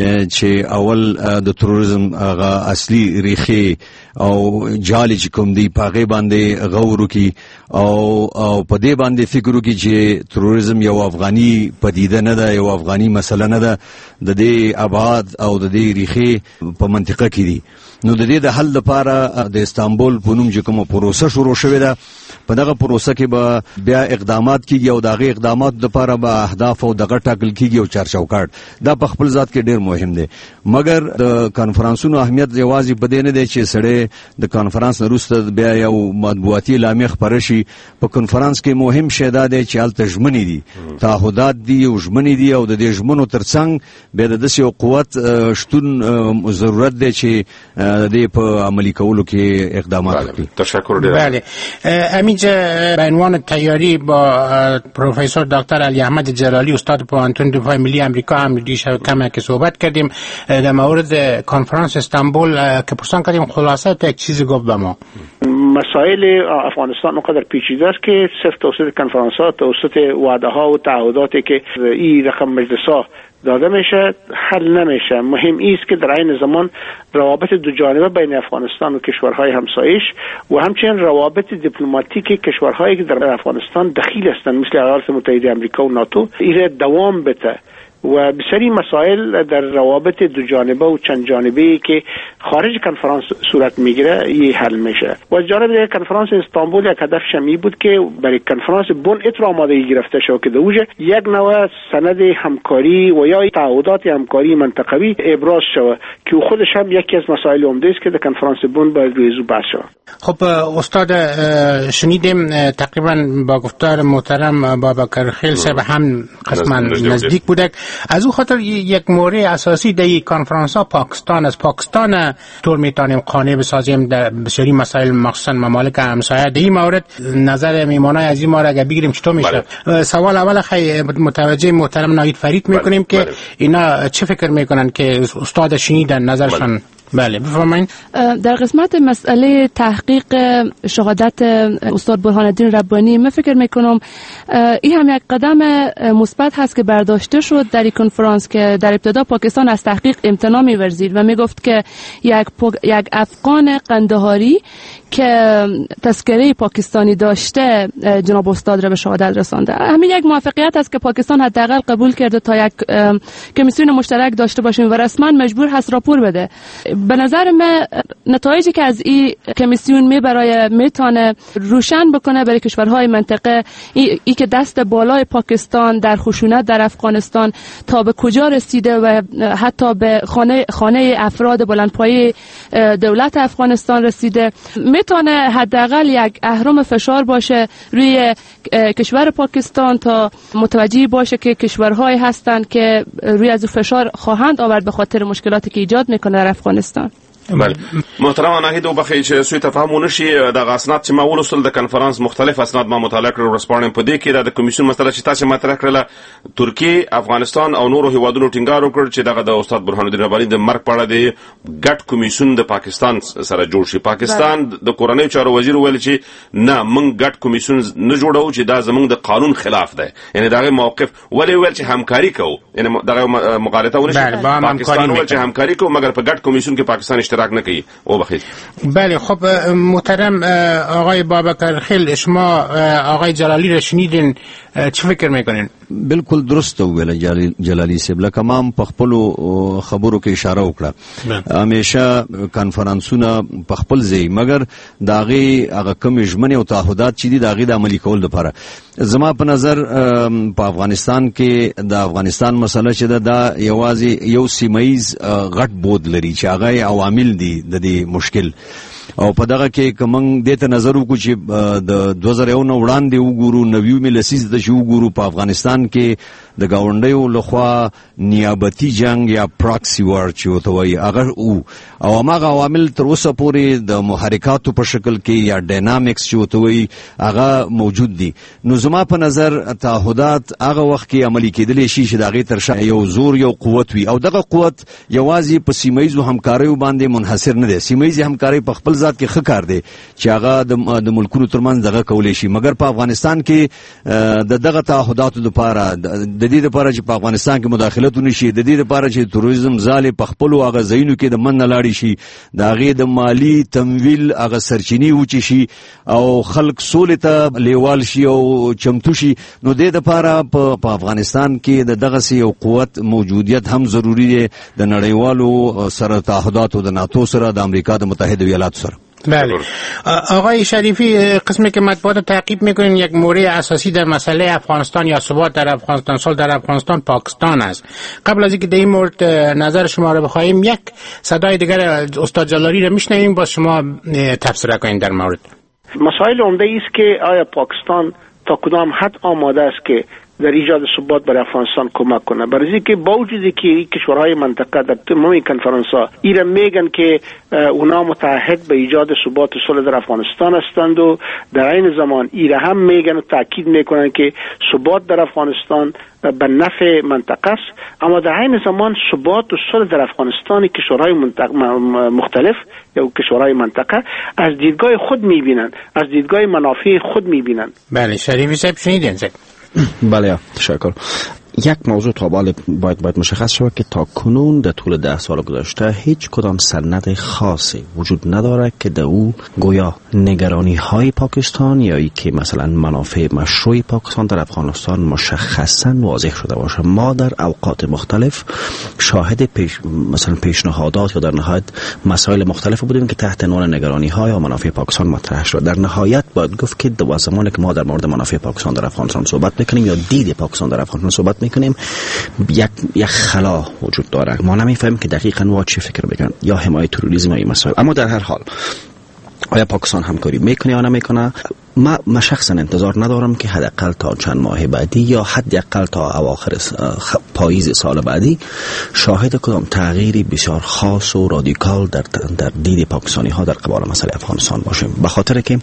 چې اول د تروریزم هغه اصلي ریښې او جالي چې کوم دی په هغې باندې غور وکړي او او په دې باندې فکر وکړي چې تروریزم یو افغاني پدیده نه ده، یو افغاني مسله نه ده، د دې ابعاد او د دې ریښې په منطقه کې دي. نو د دې د حل لپاره د استانبول په نوم چې کومه پروسه شروع شوې ده، په دغه پروسه کې به بیا اقدامات کیږي او دغه اقدامات لپاره به اهداف او دغه ټاکل کیږي او چارچوکاټ. دا په خپل ذات کې ډیر مهم دی. مګر د کانفرنسونو اهمیت یوازې په دې نه دی چې سړی د کانفرنس وروسته بیا یو مطبوعاتي اعلامیه خپره شي. په کانفرنس کې مهم شی دا دی چې هلته ژمنې دي، تعهدات دي او ژمنې دي او د دې ژمنو ترڅنګ بیا د داسې یو قوت شتون ضرورت دی چې د دې په عملي کولو کې اقدامات وکړي. تشکر ډیر. بله همینجا به عنوان تیاری با پروفسور دکتر علی احمد جلالی استاد پوهنتون دفاع ملی آمریکا هم دیشب کمی که صحبت کردیم در مورد کنفرانس استانبول که پرسان کردیم خلاصه تا یک چیزی گفت به ما. مسائل افغانستان اونقدر پیچیده است که صرف توسط کنفرانس ها، توسط وعده ها و تعهداتی که این رقم مجلس ها داده میشه حل نمیشه. مهم ایست که در عین زمان روابط دو جانبه بین افغانستان و کشورهای همسایش و همچنین روابط دیپلماتیک کشورهایی که در افغانستان دخیل هستند مثل ایالات متحده آمریکا و ناتو ایره دوام بده و بسیاری مسائل در روابط دو جانبه و چند جانبه‌ای که خارج کنفرانس صورت میگیره یه حل میشه. و از جانب دیگه کنفرانس استانبول یک هدفش می بود که برای کنفرانس بن اتر آمادگی گرفته شد که دوجه یک نوع سند همکاری و یا تعهدات همکاری منطقوی ابراز شود که خودش هم یکی از مسائل عمده است که در کنفرانس بن باید روی زو بحث شود. خب استاد شنیدیم تقریبا با گفتار محترم بابکر خیل صاحب هم قسما نزدیک بودک. از او خاطر یک مورد اساسی در این کنفرانس ها پاکستان است. پاکستان طور میتونیم قانع بسازیم در بسیاری مسائل مخصوصا ممالک همسایه. در این مورد نظر میمانای عزیز ما را اگر بگیریم چطور میشه؟ بله. سوال اول خیلی متوجه محترم ناهید فرید میکنیم بله. که بله. اینا چه فکر میکنن که استاد شنیدن نظرشان بله. بله بفرمایید. در قسمت مسئله تحقیق شهادت استاد برهان الدین ربانی من فکر میکنم این هم یک قدم مثبت هست که برداشته شد در این کنفرانس که در ابتدا پاکستان از تحقیق امتناع می‌ورزید و میگفت که یک یک افغان قندهاری که تذکره پاکستانی داشته جناب استاد را به شهادت رسانده. همین یک موفقیت است که پاکستان حداقل قبول کرده تا یک کمیسیون مشترک داشته باشیم و رسما مجبور هست راپور بده. به نظر من نتایجی که از این کمیسیون میبره میتونه روشن بکنه برای کشورهای منطقه ای, ای که دست بالای پاکستان در خشونت در افغانستان تا به کجا رسیده و حتی به خانه خانه افراد بلندپایه دولت افغانستان رسیده، میتونه حداقل یک اهرم فشار باشه روی کشور پاکستان تا متوجه باشه که کشورهایی هستند که روی از فشار خواهند آورد به خاطر مشکلاتی که ایجاد میکنه در افغانستان. بله محترم ناهید وبخښئ چې سوی تفاهم ونشي د اسناد چې ما ولوستل د کنفرانس مختلف اسناد ما مطالعه کړل ورسپارنم په دې کې د کمیسیون مسله چې تاسو مطرح کړله ترکیه افغانستان او نورو هیوادونو ټینګار وکړ چې دغه د استاد برهان الدین رباني د مرګ په اړه د ګډ کمیسیون د پاکستان سره جوړ شي. پاکستان د کورنۍ چارو وزیر ویل چې نه موږ ګډ کمیسیون نه جوړو چې دا زموږ د قانون خلاف ده، یعنی دغه موقف ولې ویل چې همکاري کوو، یعنی دغه مقالطه ونشي پاکستان ویل چې همکاري کوو مګر په ګډ کمیسیون کې پاکستان اشتراک نه کوي. او بخیر بله خب محترم آقای بابکر خیل، شما آقای جلالی را شنیدین، چه فکر میکنین؟ بالکل درست ویل جلالی صاحب، لکه ما په خپل خبرو کې اشاره وکړه همیشه کانفرنسونه په خپل ځای مګر داغي هغه کوم ژمنې او تعهدات چې دي داغي د عملي کول لپاره زما په نظر په افغانستان کې د افغانستان مسله چې دا یوازې یو سیمایز غټ بود لري چې هغه عوامل دي د دې مشکل او په دغه کې کوم د ته نظر وکړو چې د دوه زره یو نه وړاندې وګورو نویو ملسیز د شو وګورو په افغانستان کې د گاونډیو لخوا نیابتي جنگ یا پراکسی وار چې وته وي هغه او هغه عوامل تر اوسه پورې د محرکاتو په شکل کې یا ډاینامیکس چې وته وي هغه موجود دي. نو زما په نظر تعهدات هغه وخت کې عملي کېدل شي چې دغه ترشا یو زور یو قوت وي او دغه قوت یوازې په سیمایزو همکاریو باندې منحصر نه دي. سیمایزي همکاري په خپل ذات کې ښه کار دی چې هغه د ملکونو ترمنځ دغه کولای شي مګر په افغانستان کې د دغه تعهداتو لپاره د دې لپاره چې په افغانستان کې مداخلت ونشي، د دې لپاره چې تروریزم ځاله په خپل هغه ځایونو کې د من لاړی شي، د هغه د مالی تمویل هغه سرچینی وچی شي او خلک سولې ته لیوال شي او چمتو شي، نو د دې لپاره په افغانستان کې د دغه سي او قوت موجودیت هم ضروری دی د نړیوالو سره تعهداتو د ناتو سره د امریکا د متحده ایالاتو سره. بله آقای شریفی، قسمی که مطبوعات تعقیب میکنین یک مورد اساسی در مسئله افغانستان یا ثبات در افغانستان سال در افغانستان پاکستان است. قبل از اینکه در این مورد نظر شما رو بخواهیم یک صدای دیگر استاد جلالی رو میشنویم با شما تبصره کنین در مورد. مسائل عمده است که آیا پاکستان تا کدام حد آماده است که در ایجاد ثبات برای افغانستان کمک کنه، برای اینکه با وجودی که کشورهای منطقه در تمام کنفرانس ها ایران میگن که اونا متحد به ایجاد ثبات و صلح در افغانستان هستند و در این زمان ایران هم میگن و تاکید میکنن که ثبات در افغانستان به نفع منطقه است، اما در این زمان ثبات و صلح در افغانستان کشورهای مختلف یا کشورهای منطقه از دیدگاه خود میبینن، از دیدگاه منافع خود میبینن. بله شریفی صاحب شنیدین صاحب. بله تشکر. یک موضوع تا باید باید باید مشخص شود که تا کنون در طول ده سال گذشته هیچ کدام سند خاصی وجود نداره که در او گویا نگرانی های پاکستان یا ای که مثلا منافع مشروع پاکستان در افغانستان مشخصا واضح شده باشه. ما در اوقات مختلف شاهد پیش مثلا پیشنهادات یا در نهایت مسائل مختلف بودیم که تحت عنوان نگرانی های یا منافع پاکستان مطرح شد. در نهایت باید گفت که در زمانی که ما در مورد منافع پاکستان در افغانستان صحبت میکنیم یا دید پاکستان در افغانستان صحبت میکنیم یک یک خلا وجود داره. ما نمیفهمیم که دقیقاً وا چه فکر میکنن یا حمایت تروریسم یا این مسائل. اما در هر حال آیا پاکستان همکاری میکنه یا نمیکنه؟ ما ما شخصا انتظار ندارم که حداقل تا چند ماه بعدی یا حداقل تا اواخر پاییز سال بعدی شاهد کدام تغییری بسیار خاص و رادیکال در در دید پاکستانی ها در قبال مسئله افغانستان باشیم، به خاطر که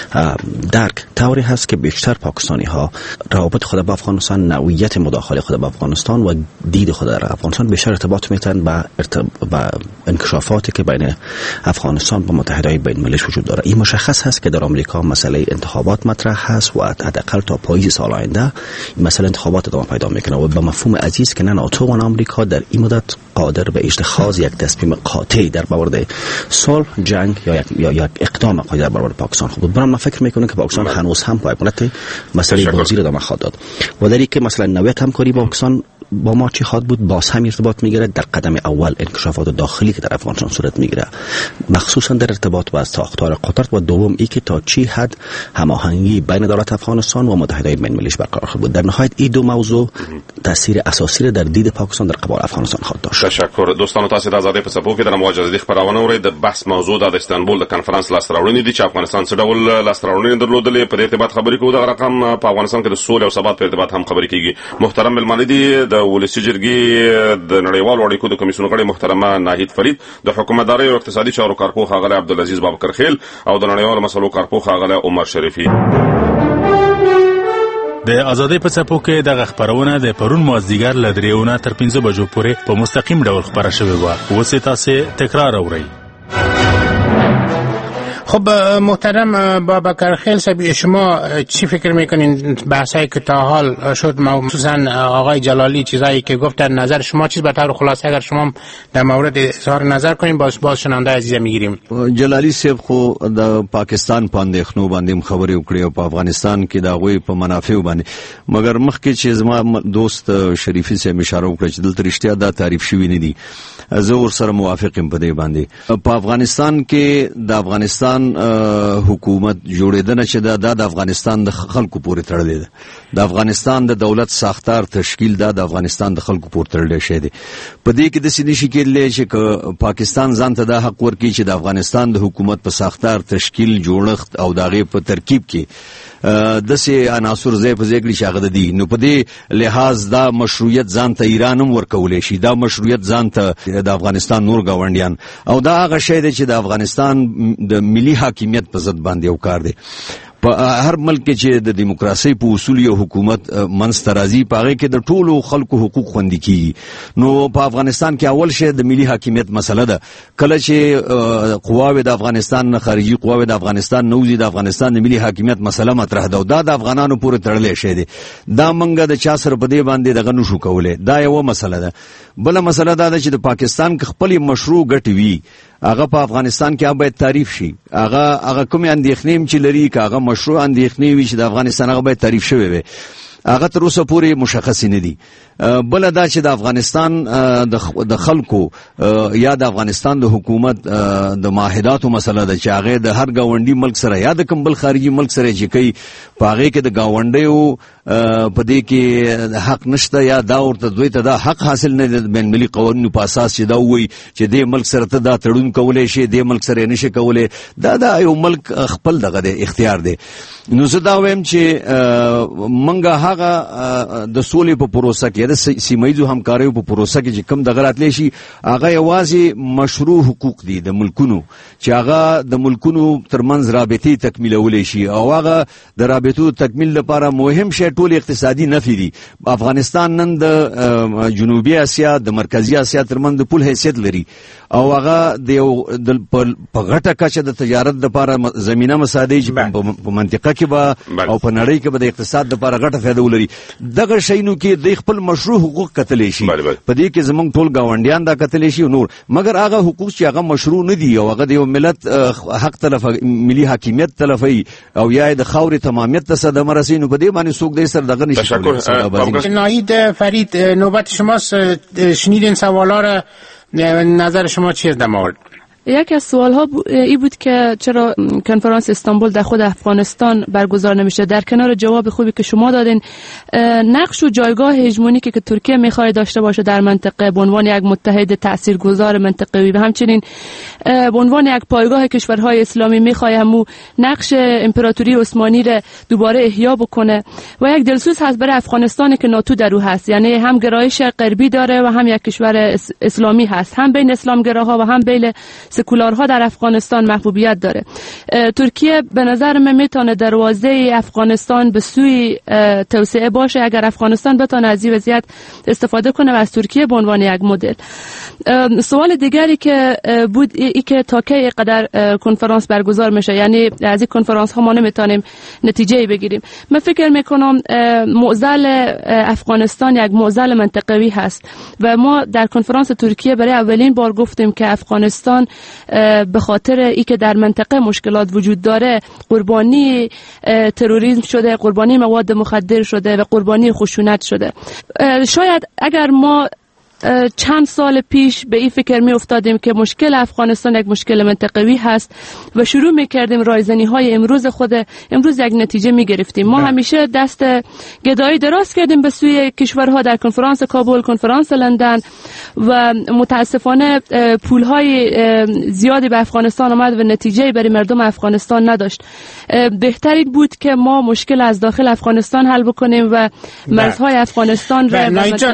درک طوری هست که بیشتر پاکستانی ها روابط خود با افغانستان، نوعیت مداخله خود با افغانستان و دید خود در افغانستان بیشتر ارتباط میتن با با انکشافاتی که بین افغانستان و متحدای بین المللی وجود داره. این مشخص هست که در آمریکا مسئله انتخابات مطرح هست و حداقل تا پاییز سال آینده مثلا انتخابات ادامه پیدا میکنه و به مفهوم عزیز که نه ناتو و آمریکا در این مدت قادر به اتخاذ یک تصمیم قاطع در برابر صلح جنگ یا یک یا یک اقدام قاطع در برابر پاکستان خود برام من فکر میکنم که پاکستان هنوز هم پایبند مسئله بازی رو ادامه خواهد داد و در این که مثلا نویت همکاری با پاکستان با ما چی خواهد بود باز هم ارتباط میگیره در قدم اول انکشافات داخلی که در افغانستان صورت میگیره مخصوصا در ارتباط با ساختار قطر و دوم ای که تا چی حد هماهنگی بین دولت افغانستان و متحدای بین المللی برقرار خواهد بود. در نهایت این دو موضوع تاثیر اساسی در دید پاکستان در قبال افغانستان خواهد داشت. تشکر دوستانو تاسو د آزادۍ په څپو کې د مواجهه خبرونه اورئ. د بحث موضوع د استانبول د کنفرانس لاستراوړنې دي چې افغانستان څه ډول لاستراوړنې درلودلې په دې ارتباط خبرې کوو. د رقم په افغانستان کې د سولې او ثبات په ارتباط هم خبرې کیږي. محترم ملمانه دي د ولسی جرګې د نړیوالو اړیکو د کمیسیون غړي محترمه ناهید فرید، د حکومتدارۍ او اقتصادي چارو کارپوه ښاغلی عبدالعزیز بابکر خیل او د نړیوالو مسلو کارپوه ښاغلی عمر شریفي. د آزادۍ په څپو کې دغه خبرونه د پرون مازدیګر له درېونه تر پنځه بجو پورې په مستقیم ډول خبره شوې وه. اوس یې تاسې تکرار اورئ. خب محترم بابکر خیل صاحب، شما چی فکر میکنین بحثایی که تا حال شد مخصوصا آقای جلالی چیزایی که گفت در نظر شما چیز به طور خلاصه اگر شما در مورد اظهار نظر کنین باز باز شنونده عزیز میگیریم. جلالی صاحب خو د پاکستان په اندېښنو باندې خبرې وکړې او په افغانستان کې د هغوی په منافعو باندې، مګر مخکې چې زما دوست شریفي صاحب اشاره وکړه چې دلته رښتیا دا تعریف شوي نه دي، زه ورسره موافق یم په دې باندې. په افغانستان کې د افغانستان حکومت جوړېدنه چې دا د افغانستان د خلکو پورې تړلې ده. د افغانستان د دولت ساختار تشکیل دا د افغانستان د خلکو پورې تړلې شي دي. په دې کې د سې نشي کېدلی چې پاکستان ځان ته دا حق ورکړي چې د افغانستان د حکومت په ساختار تشکیل جوړښت او دغه په ترکیب کې د سې عناصر ځای په ځای کړي چې هغه دي. نو په دې لحاظ دا مشروعیت ځان ته ایران هم ورکولی شي، دا مشروعیت ځان ته د افغانستان نور ګاونډیان، او دا هغه شی دی چې د افغانستان د ملي حاکمیت په ضد باندې یو کار دی. په هر ملک کې چې د دیموکراسي په اصول یو حکومت منځته راځي په هغې کې د ټولو خلکو حقوق خوندي کیږي. نو په افغانستان کې اول شی د ملي حاکمیت مسله ده. کله چې قواوې د افغانستان خارجي قواوې د افغانستان نوځي د افغانستان د ملي حاکمیت مسله مطرح ده او دا د افغانانو پورې تړلی شی دی. دا منګه د چا سره په دې باندې دغه نشو کولی، دا یوه مسله ده. بله مسله دا ده چې د پاکستان کې خپلې مشروع ګټې وي هغه په افغانستان کې هم باید تعریف شي. هغه هغه کومې اندېښنې چې لري که هغه مشروع اندېښنې وي چې د افغانستان هغه باید تعریف شوی وي، هغه تر اوسه پورې مشخصې نه دي. بله دا چې د افغانستان د خلکو یا د افغانستان د حکومت د معاهداتو مسله ده چې هغه د هر ګاونډي ملک سره یا د کوم بل خارجي ملک سره چې کوي په هغې کې د ګاونډیو په دې کې حق نشته یا دا ورته دوی ته دا حق حاصل نه دی د بین المللي قوانینو په اساس چې دا ووایي چې دې ملک سره ته دا تړون کولی شي دې ملک سره یې نشي کولی. دا دا یو ملک خپل دغه دی اختیار دی. نو زه دا وایم چې موږ هغه د سولې په پروسه کې د سیمهییزو همکاریو په پروسه کې چې کوم دغه راتلی شي هغه یوازې مشروع حقوق دي د ملکونو چې هغه د ملکونو ترمنځ رابطې تکمیلولی شي او هغه د رابطو تکمیل لپاره مهم شی ټول اقتصادي نفي دي. افغانستان نن د جنوبي اسیا د مرکزی اسیا ترمنځ د پل حیثیت لري او هغه د یو په غټه کچه د تجارت لپاره زمینه مساعدې چې په منطقه کې به او په نړۍ کې به د اقتصاد لپاره غټه فایده ولري. دغه شیانو کې د خپل مشروع حقوق کتلی شي، په دې کې زمونږ ټول ګاونډیان دا کتلی شي نور، مګر هغه حقوق چې هغه مشروع نه دي او هغه د یو ملت حق تلف ملي حاکمیت تلفوي او یا د خاورې تمامیت ته صدمه رسوي، نو په دې باندې څوک دی سر دغه نشي کولی. ناهید فرید نوبت شماست. شنیدین سوالا را، نظر شما چیه در مورد؟ یکی از سوال ها ای بود که چرا کنفرانس استانبول در خود افغانستان برگزار نمیشه. در کنار جواب خوبی که شما دادین، نقش و جایگاه هژمونیکی که ترکیه میخواد داشته باشه در منطقه به عنوان یک متحد تاثیرگذار منطقه‌ای و همچنین به عنوان یک پایگاه کشورهای اسلامی میخواد همو نقش امپراتوری عثمانی را دوباره احیا بکنه و یک دلسوز هست برای افغانستانی که ناتو در او هست، یعنی هم گرایش غربی داره و هم یک کشور اسلامی هست، هم بین اسلامگراها و هم بین سکولارها در افغانستان محبوبیت داره. ترکیه به نظر من میتونه دروازه افغانستان به سوی توسعه باشه اگر افغانستان بتونه از این وضعیت استفاده کنه و از ترکیه به عنوان یک مدل. سوال دیگری که بود ای که تا کی قدر کنفرانس برگزار میشه، یعنی از این کنفرانس ها ما نمیتونیم نتیجه بگیریم. من فکر میکنم معضل افغانستان یک معضل منطقوی هست و ما در کنفرانس ترکیه برای اولین بار گفتیم که افغانستان به خاطر ای که در منطقه مشکلات وجود داره قربانی تروریسم شده، قربانی مواد مخدر شده و قربانی خشونت شده. شاید اگر ما چند سال پیش به این فکر می افتادیم که مشکل افغانستان یک مشکل منطقوی هست و شروع می کردیم رایزنی های امروز خود امروز یک نتیجه می گرفتیم. ما همیشه دست گدایی دراز کردیم به سوی کشورها در کنفرانس کابل، کنفرانس لندن و متاسفانه پول های زیادی به افغانستان آمد و نتیجه برای مردم افغانستان نداشت. بهتری بود که ما مشکل از داخل افغانستان حل بکنیم و مرزهای افغانستان را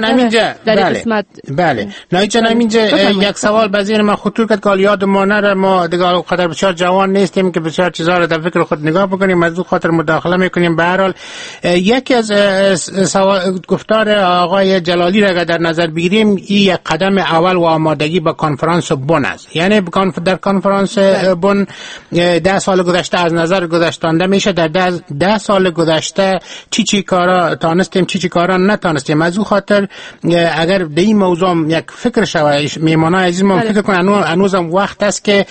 در قسمت بله. نایی جان همینجا یک سوال به ذهن من خطور کرد که یاد ما نره، ما دیگه قدر بسیار جوان نیستیم که بسیار چیزا رو در فکر خود نگاه بکنیم، از اون خاطر مداخله میکنیم. به هر حال یکی از سوال گفتار آقای جلالی را در نظر بگیریم، این یک قدم اول و آمادگی به کنفرانس بن است. یعنی در کنفرانس بن ده سال گذشته از نظر گذشتانده میشه، در ده, ده سال گذشته چی چی کارا تانستیم چی چی کارا نتانستیم. از اون خاطر اگر در این موضوع یک فکر شوه میمانای عزیز ما فکر کنن هنوزم وقت است که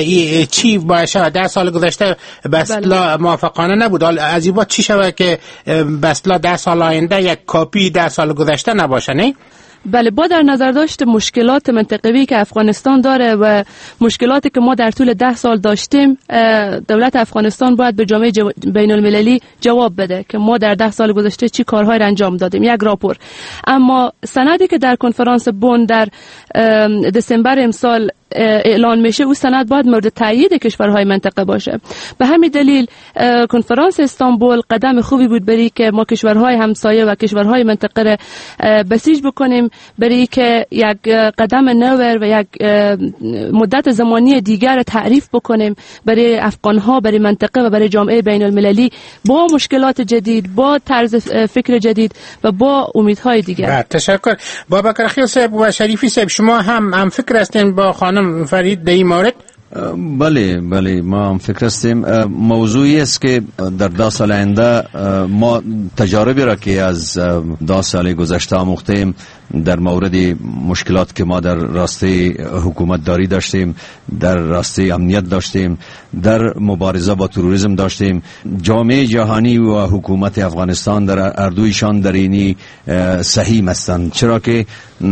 چی باشه. ده سال گذشته بسلا موافقانه نبود، از این بعد چی شوه که بسلا ده سال آینده یک کاپی ده سال گذشته نباشه؟ نه بله، با در نظر داشت مشکلات منطقوی که افغانستان داره و مشکلاتی که ما در طول ده سال داشتیم، دولت افغانستان باید به جامعه جو... بین المللی جواب بده که ما در ده سال گذشته چی کارهای انجام دادیم، یک راپور. اما سندی که در کنفرانس بن در دسامبر امسال اعلان میشه، او سند باید مورد تایید کشورهای منطقه باشه. به همین دلیل کنفرانس استانبول قدم خوبی بود برای که ما کشورهای همسایه و کشورهای منطقه را بسیج بکنیم، برای که یک قدم نو و یک مدت زمانی دیگر تعریف بکنیم برای افغانها، برای منطقه و برای جامعه بین المللی، با مشکلات جدید، با طرز فکر جدید و با امیدهای دیگر. تشکر. بابکر خیل صاحب و شریفی صاحب، شما هم هم فکر هستین با خانم فرید در این مورد؟ بله بله، ما هم فکر هستیم. موضوعی است که در ده سال آینده ما تجاربی را که از ده سال گذشته آموختیم در مورد مشکلات که ما در راسته حکومت داری داشتیم، در راسته امنیت داشتیم، در مبارزه با تروریسم داشتیم. جامعه جهانی و حکومت افغانستان در اردویشان در اینی صحیح هستند، چرا که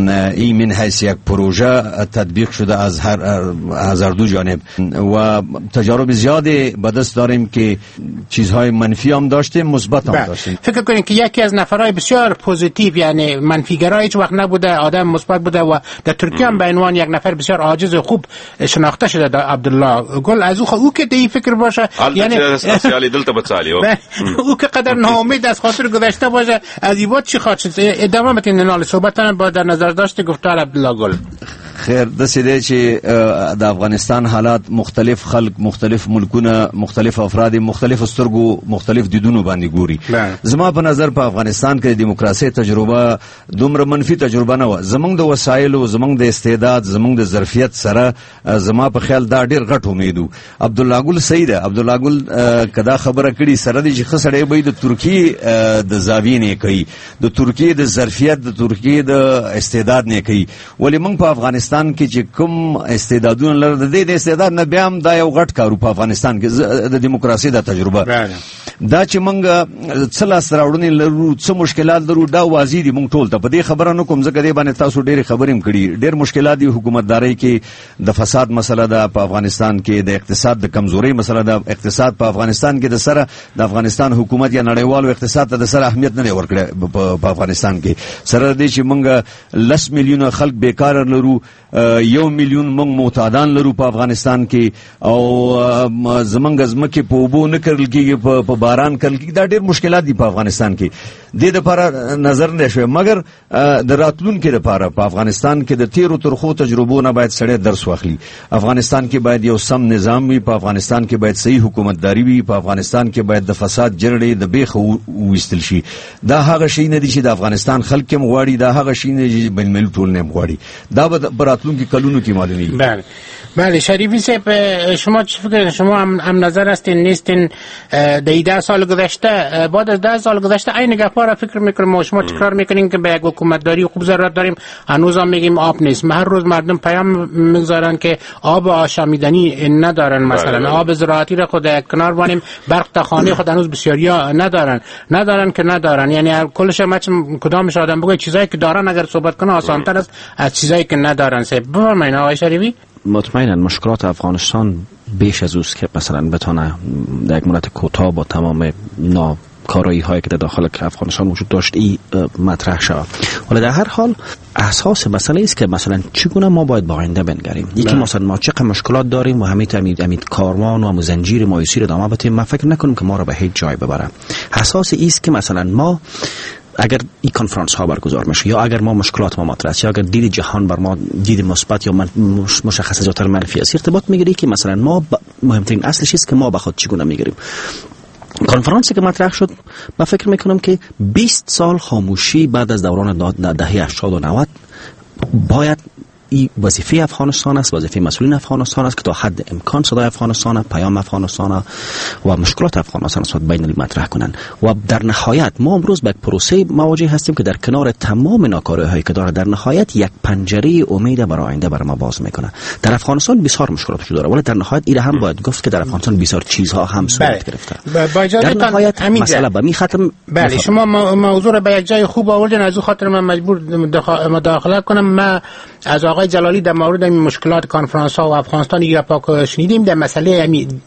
این من حیث یک پروژه تطبیق شده از هر از هر دو جانب و تجارب زیادی به دست داریم که چیزهای منفی هم داشتیم، مثبت هم داشتیم. فکر کنید که یکی از نفرهای بسیار پوزیتیو، یعنی منفیگرای هیچ وقت نبوده، آدم مثبت بوده و در ترکیه هم به عنوان یک نفر بسیار عاجز خوب شناخته شده در عبدالله گل. از او او که دی فکر باشه، یعنی اساسیالی دلته بچالی او که قدر ناامید از خاطر گذشته باشه، از این بعد چی خواهد شد؟ ادامه بدین نال صحبتتان با در نظر داشته گفتار عبدالله گل. خیر، دسیده چې د افغانستان حالات مختلف خلق، مختلف ملکونه، مختلف افراد، مختلف سترګو، مختلف دیدونو باندې ګوري. زما په نظر په افغانستان کې د دیموکراسي تجربه دومره منفي تجربه نه و. زمونږ د وسایلو، زمونږ د استعداد، زمونږ د ظرفیت سره زما په خیال دا ډیر غټ امید و. عبدالله ګل صحیح ده، عبدالله ګل کدا خبره کړي سره د چې خسړې به د ترکیه د زاویې نه کوي، د ترکیه د ظرفیت، د ترکیه د استعداد نه کوي. ولی موږ په افغانستان کې چې کوم استعدادونه لري، د دې استعداد نه بیا هم دا یو غټ کارو په افغانستان کې د دیموکراسي د تجربه دا چې موږ څه لاس راوړنې لرو، څه مشکلات لرو، دا واضح دي. موږ ټول ته په دې خبره نه کوم، ځکه دې باندې تاسو ډېرې خبرې هم کړي. ډېر مشکلات دي حکومتدارۍ کې، د فساد مسله ده په افغانستان کې، د اقتصاد د کمزورۍ مسله ده. اقتصاد په افغانستان کې د سره د افغانستان حکومت یا نړیوالو اقتصاد ته د سره اهمیت نه دی ورکړی په افغانستان کې. سره دې چې موږ لس میلیونه خلک بیکار لرو، یو میلیون موږ معتادان لرو په افغانستان کې او زمونږ ځمکې په اوبو نه کرل کېږي په باران کرل کېږي. دا ډېر مشکلات دي په افغانستان کې. دې دپاره نظر نه شوی مګر د راتلونکي دپاره په افغانستان کې د تیرو ترخو تجربو نه باید سړی درس واخلي. افغانستان کې باید یو سم نظام وي، په افغانستان کې باید صحیح حکومتداري وي، په افغانستان کې باید د فساد جرړې د بیخه وویستل شي. دا هغه شی نه دي چې د افغانستان خلک هم غواړي، دا هغه شی نه دي چې بین المللي ټولنه هم غواړي. دا به په راتلونکي کلونو کې معلومیږي. بله بله شریفی صاحب، شما چه فکر شما هم, هم نظر هستین نیستین در ده سال گذشته بعد از ده سال گذشته این گپا را فکر میکنیم و شما تکرار میکنین که به یک حکومتداری خوب ضرورت داریم، هنوز هم میگیم آب نیست. هر روز مردم پیام میگذارن که آب آشامیدنی ندارن، مثلا آب زراعتی را خود یک کنار بانیم، برق تا خانه خود هنوز بسیاریا ندارن ندارن که ندارن. یعنی کلش هم کدامش آدم بگه چیزایی که دارن اگر صحبت کنه آسان‌تر است از چیزایی که ندارن. صاحب بفرمایید آقای شریفی. مطمئنا مشکلات افغانستان بیش از اوست که مثلا بتونه در یک مدت کوتاه با تمام ناکارایی هایی که در داخل افغانستان وجود داشت ای مطرح شود. ولی در هر حال اساس مسئله است که مثلا چگونه ما باید با آینده بنگریم. یکی مثلا ما چقدر مشکلات داریم و همین امید امید کاروان و هم زنجیر مایوسی رو ادامه بدیم، ما فکر نکنیم که ما رو به هیچ جای ببره. اساس است که مثلا ما اگر این کنفرانس ها برگزار میشه یا اگر ما مشکلات ما مطرح یا اگر دید جهان بر ما دید مثبت یا مشخصه زیادتر منفی است ارتباط میگیره که مثلا ما مهمترین اصلش است که ما به خود چگونه میگیریم. کنفرانسی که مطرح شد من فکر میکنم که بیست سال خاموشی بعد از دوران دهه هشتاد و نود باید این وظیفه افغانستان است، وظیفه مسئولین افغانستان است که تا حد امکان صدای افغانستان، پیام افغانستان و مشکلات افغانستان است بین الملل مطرح کنند. و در نهایت ما امروز به یک پروسه مواجه هستیم که در کنار تمام ناکاری‌هایی که داره در نهایت یک پنجره امید برای آینده برای ما باز میکنه. در افغانستان بسیار مشکلات وجود داره ولی در نهایت این هم باید گفت که در افغانستان بسیار چیزها هم صورت گرفته. در نهایت مسئله به می ختم. بله شما موضوع را به یک جای خوب آوردین، از اون خاطر من مجبور مداخله کنم. من از آقای جلالی در مورد این مشکلات کنفرانس ها و افغانستان گپا شنیدیم. در مسئله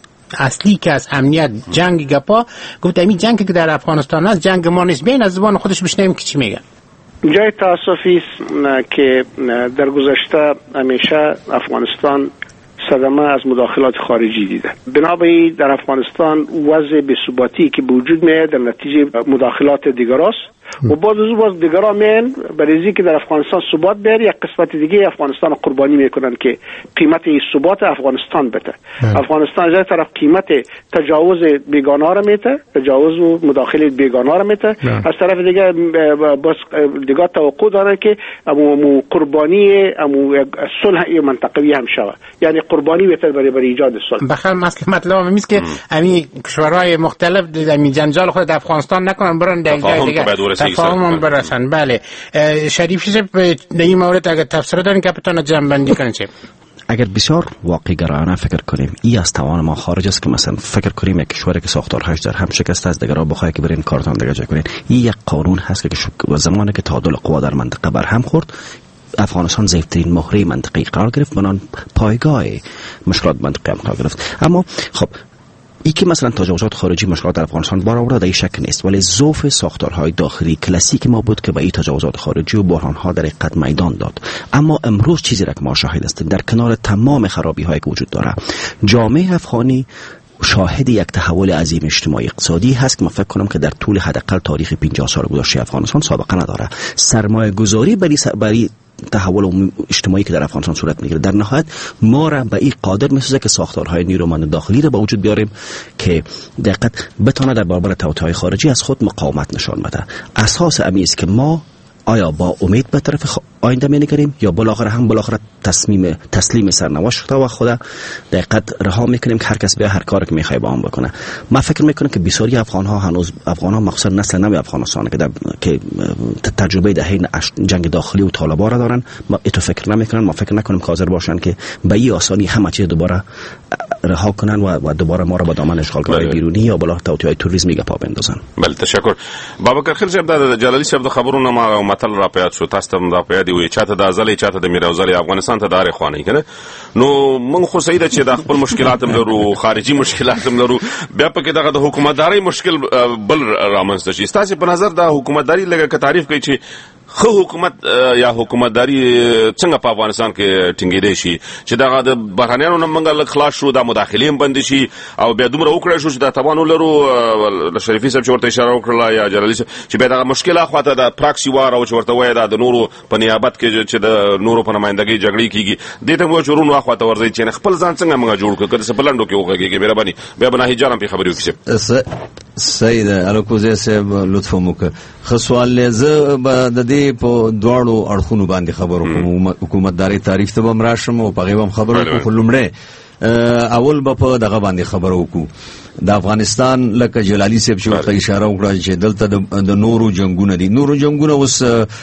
اصلی که از امنیت جنگ گپا گفت همین جنگ که در افغانستان است جنگ ما نیست. بین از زبان خودش بشنویم که چی میگه. جای تاسفی است که در گذشته همیشه افغانستان صدمه از مداخلات خارجی دیده. بنابراین در افغانستان وضع بی‌ثباتی که به وجود میاد در نتیجه مداخلات دیگراست و بعد از باز دیگرها میان برای که در افغانستان ثبات بیاره یک قسمت دیگه افغانستان قربانی میکنن که قیمت ثبات افغانستان بده. افغانستان از طرف قیمت تجاوز بیگانه را میته، تجاوز و مداخله بیگانه را میته، از طرف دیگه باز دیگه توقع داره که امو قربانی امو صلح منطقوی هم شود، یعنی قربانی بهتر برای برای ایجاد صلح. بخیر مسئله مطلب هم است که همین کشورهای مختلف همین جنجال خود در افغانستان نکنن، برن در جای دیگه تفاهم برسن. بله شریفی صاحب در این مورد اگر تفسیر دارین که بتونه جمع‌بندی کنین. اگر بسیار واقعی گرایانه فکر کنیم ای از توان ما خارج است که مثلا فکر کنیم یک کشوری که ساختارهاش در هم شکسته است دیگرها بخواه که برین کارتان دیگه جا کنین. این یک قانون هست که زمانی که تعادل قوا در منطقه بر هم خورد افغانستان ضعیف‌ترین مهره منطقه‌ای قرار گرفت، بنان پایگاه مشکلات منطقه‌ای هم قرار گرفت. اما خب ای که مثلا تجاوزات خارجی مشکلات در افغانستان بار آورده در شک نیست، ولی ضعف ساختارهای داخلی کلاسیک ما بود که به این تجاوزات خارجی و بحرانها در حقیقت میدان داد. اما امروز چیزی را که ما شاهد هستیم در کنار تمام خرابی‌هایی که وجود داره، جامعه افغانی شاهد یک تحول عظیم اجتماعی اقتصادی هست که من فکر کنم که در طول حداقل تاریخ پنجاه سال گذشته افغانستان سابقه نداره. سرمایه گذاری برای برای تحول اجتماعی که در افغانستان صورت میگیره در نهایت ما را به این قادر میسازه که ساختارهای نیرومند داخلی را به وجود بیاریم که دقیقاً بتونه در برابر توطئه‌های خارجی از خود مقاومت نشان بده. اساس امی است که ما آیا با امید به طرف آینده می‌نگریم یا بالاخره هم بالاخره تصمیم تسلیم سرنوشت و خدا دقیقاً رها میکنیم که هر کس به هر کاری که میخواد با هم بکنه. من فکر میکنم که بسیاری افغان‌ها هنوز افغان‌ها مخصوصا نسل نو افغانستان که که تجربه دهه جنگ داخلی و طالبان را دارن، ما اتو فکر نمیکنن، ما فکر نکنیم که حاضر باشن که به این آسانی همه چیز دوباره رها کنن و, و دوباره ما را به دامن اشغالگرای بیرونی یا بالا توطئه‌های توریسمی گپا بندازن. بله تشکر. بابکر خیل صاحب د جلالی صاحب د خبرونو ما متل را پیاد شو، تاسو ته را پیاد وي چاته د ازلې چاته د میراوزلې افغانستان ته داري خواني کنه. نو موږ خو سیده چې د خپل مشکلات هم لرو، خارجي مشکلات هم لرو، بیا پکې دغه د حکومتداري مشکل بل رامنځته شي. تاسو په نظر د حکومتداري لګه که تعریف کوي چې خو حکومت یا حکومتداري څنګه په افغانستان کې ټینګېدای شي چې دغه د بهرنیانو نه موږ لږ خلاص شو، د مداخلې هم بندې شي او بیا دومره وکړی شو چې د طالبانو لرو شریفي صاحب چې ورته اشاره وکړله یا جلالي صاحب چې بیا دغه مشکل اخواته د پراکسي وار او چې ورته وایي دا د نورو په نیابت کې چې د نورو په نمایندګۍ جګړې کېږي دې ته موږ چورونو اخواته ورځئ چې خپل ځان څنګه موږ جوړ کړو که داسې په لنډو کې وغږېږي مهرباني بیا به ناهید جان هم پرې خبرې وکړي. صحیح ده الکوزی صاحب لطف هم وکړه. ښه سوال دی. زه به د دې په دواړو اړخونو باندې خبرو کوم، حکومتداري تعریف ته به هم راشم او په هغې به هم خبرو وکړو. خو لومړی اول به په دغه باندې خبرو وکړو د افغانستان، لکه جلالي صاحب چې ورته اشاره وکړه چې دلته د نورو جنګونه دي. نورو جنګونه اوس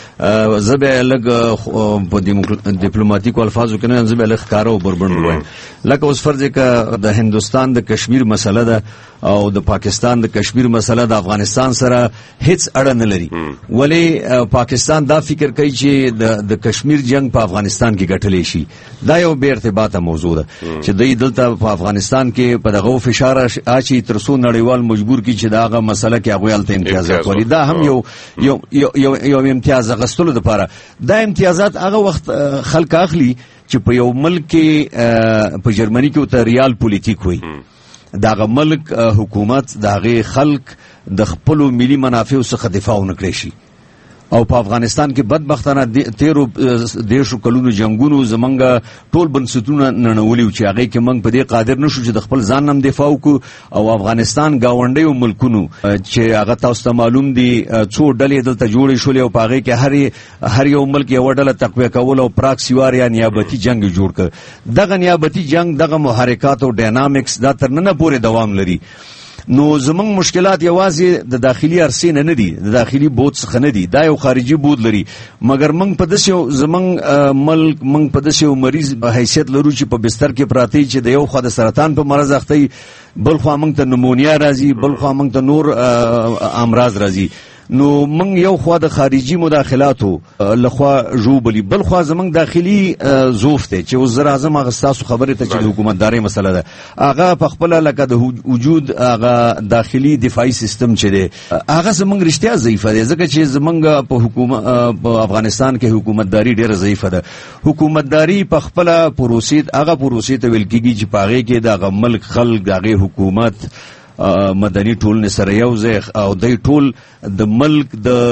زه به لږ په ډیپلوماټیکو الفاظو کې نه، زه به لږ ښکاره او بربنډ ووایم. لکه اوس فرض که د هندوستان د کشمیر مسله ده او د پاکستان د کشمیر مسله د افغانستان سره هیڅ اړه نه لري، ولی پاکستان دا فکر کوي چې د کشمیر جنگ په افغانستان کې ګټلی شي. دا یو بې ارتباطه موضوع ده چې دوی دلته په افغانستان کې په دغه فشار چې تر څو نړیوال مجبور کی چې داغه مسله کې هغه الته امتیازات ولري. دا هم یو یو یو یو امتیاز غستلو لپاره. دا امتیازات هغه وخت خلک اخلي چې په یو ملک کې په جرمني کې ته ریال پولیټیک وي، داغه ملک حکومت داغه خلک د خپل ملي منافعو څخه دفاع ونکړي شي. او په افغانستان کې بدبختانه تیرو دیشو کلونو جنگونو زمونږ ټول بنسټونه ننولیو چې هغه کې موږ په دې قادر نشو چې د خپل ځان نم دفاع وکړو. او افغانستان گاونډیو ملکونو چې هغه تاسو ته معلوم دي څو ډلې دلته جوړې شولې او په هغه کې هر هر یو ملک یو ډله تقویه کول او پراکسی وار یا نیابتي جنگ جوړ کړ. دغه نیابتي جنگ دغه محرکات او ډاینامیکس دا تر نن پورې دوام لري. نو زمونږ مشکلات یوازې د داخلي ارسې نه دي، د داخلي بود څخه نه دي، دا یو خارجي بود لري. مګر موږ په داسې زمونږ ملک موږ په داسې مریض حیثیت لرو چې په بستر کې پراته چې د یو خوا د سرطان په مرض اخته، بل خوا موږ ته نمونیا راځي، بل خوا موږ ته نور امراض راځي. نو موږ یو خوا د خارجي مداخلاتو لخوا جوړبلی، بل خوا زمونږ داخلي ضعف دی چې وزیر اعظم هغه ستاسو خبرې ته چې د حکومتدارۍ مسله ده هغه په خپله لکه د وجود هغه داخلي دفاعي سیستم چې دی هغه زمونږ رښتیا ضعیفه دی، ځکه چې زمونږ په حکومت په افغانستان کې حکومتداري ډېره ضعیفه ده. حکومتداري په خپله پروسې هغه پروسې ته ویل کېږي چې په هغې کې د هغه ملک خلک د هغې حکومت مدني ټولنې سره یو ځای او دوی ټول د ملک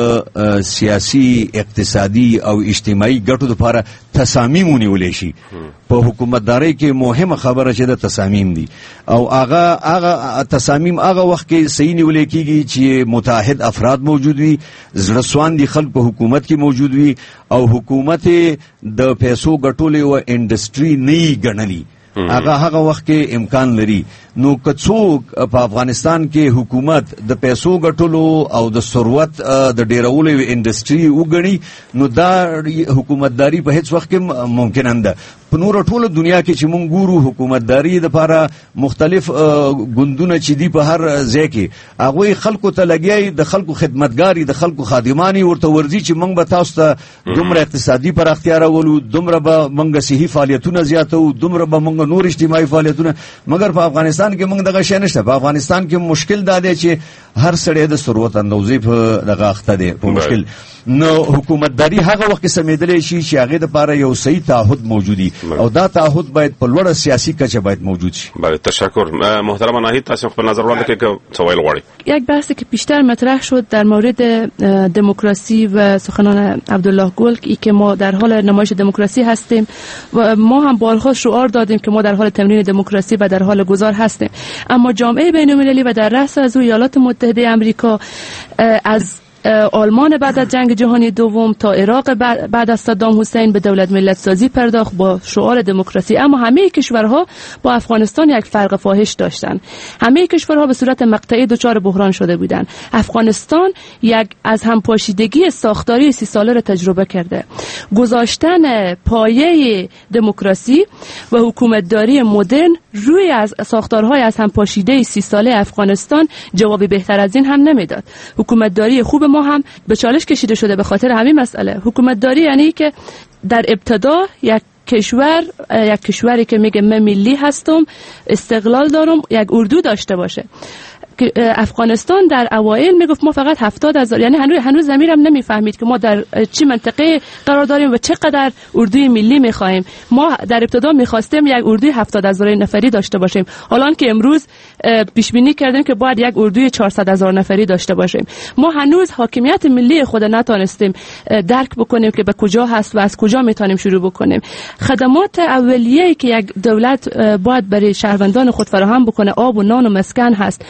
د سیاسي اقتصادي او اجتماعي ګټو لپاره تصامیم ونیولی شي. په حکومتدارۍ کې مهمه خبره چې د تصامیم دي او هغه هغه تصامیم هغه وخت کې صحیح نیولې کېږي چې متحد افراد موجود وي، زړه سواندي خلک په حکومت کې موجود وي او حکومت د پیسو ګټلو او انډسټري نه ګڼلي. هغه هغه وخت کې امکان لري. نو که څوک په افغانستان کې حکومت د پیسو ګټلو او د ثروت د ډیرولو انډسټري وګڼي نو دا حکومتداري په هیڅ وخت کې ممکن نه ده. په نور ټوله دنیا کې چې مونږ ګورو حکومتداري لپاره مختلف ګوندونه چې دي په هر ځای کې هغوی خلکو ته لګیایي، د خلکو خدمتګاري، د خلکو خادمانی ورته ورځي چې مونږ به تاسو ته دومره اقتصادي پراختیا راولو، دومره به مونږ صحي فعالیتونه زیاتو، دومره به مونږ نور اجتماعي فعالیتونه. مګر په افغانستان کې موږ دغه شی نشته. په افغانستان کې مشکل دا دی چې هر سړی د ثروت اندوزي په دغه اخته دی په مشکل. نو حکومتداري هغه وخت سمېدلی شي چې هغې دپاره یو صحیح تعهد موجودي او دا تعهد باید په لوړه سیاسي کچه باید موجود شي. بله تشکر. محترمه ناهید تاسو خپل نظر وړاندې کړئ که څه ویل غواړئ. یک بحثی که بیشتر مطرح شد در مورد دموکراسی و سخنان عبدالله گل که ما در حال نمایش دموکراسی هستیم و ما هم بارها شعار دادیم که ما در حال تمرین دموکراسی و در حال گذار هستیم، اما جامعه بین‌المللی و در رأس از او ایالات متحده آمریکا از آلمان بعد از جنگ جهانی دوم تا عراق بعد از صدام حسین به دولت ملت سازی پرداخت با شعار دموکراسی. اما همه کشورها با افغانستان یک فرق فاحش داشتند. همه کشورها به صورت مقطعی دچار بحران شده بودند. افغانستان یک از همپاشیدگی ساختاری سی ساله را تجربه کرده. گذاشتن پایه دموکراسی و حکومتداری مدرن روی از ساختارهای از همپاشیده سی ساله افغانستان جوابی بهتر از این هم نمیداد. حکومتداری خوب ما هم به چالش کشیده شده به خاطر همین مسئله. حکومتداری یعنی که در ابتدا یک کشور یک کشوری که میگه من ملی هستم، استقلال دارم، یک اردو داشته باشه. افغانستان در اوایل میگفت ما فقط هفتاد هزار، یعنی هنوز هنوز ضمیرم نمیفهمید که ما در چه منطقه قرار داریم و چقدر اردوی ملی میخوایم. ما در ابتدا میخواستیم یک اردوی هفتاد هزار نفری داشته باشیم، حالا که امروز پیش بینی کردیم که باید یک اردوی چهارصد هزار نفری داشته باشیم. ما هنوز حاکمیت ملی خود نتونستیم درک بکنیم که به کجا هست و از کجا میتونیم شروع بکنیم. خدمات اولیه‌ای که یک دولت باید برای شهروندان خود فراهم بکنه آب و نان و مسکن هست.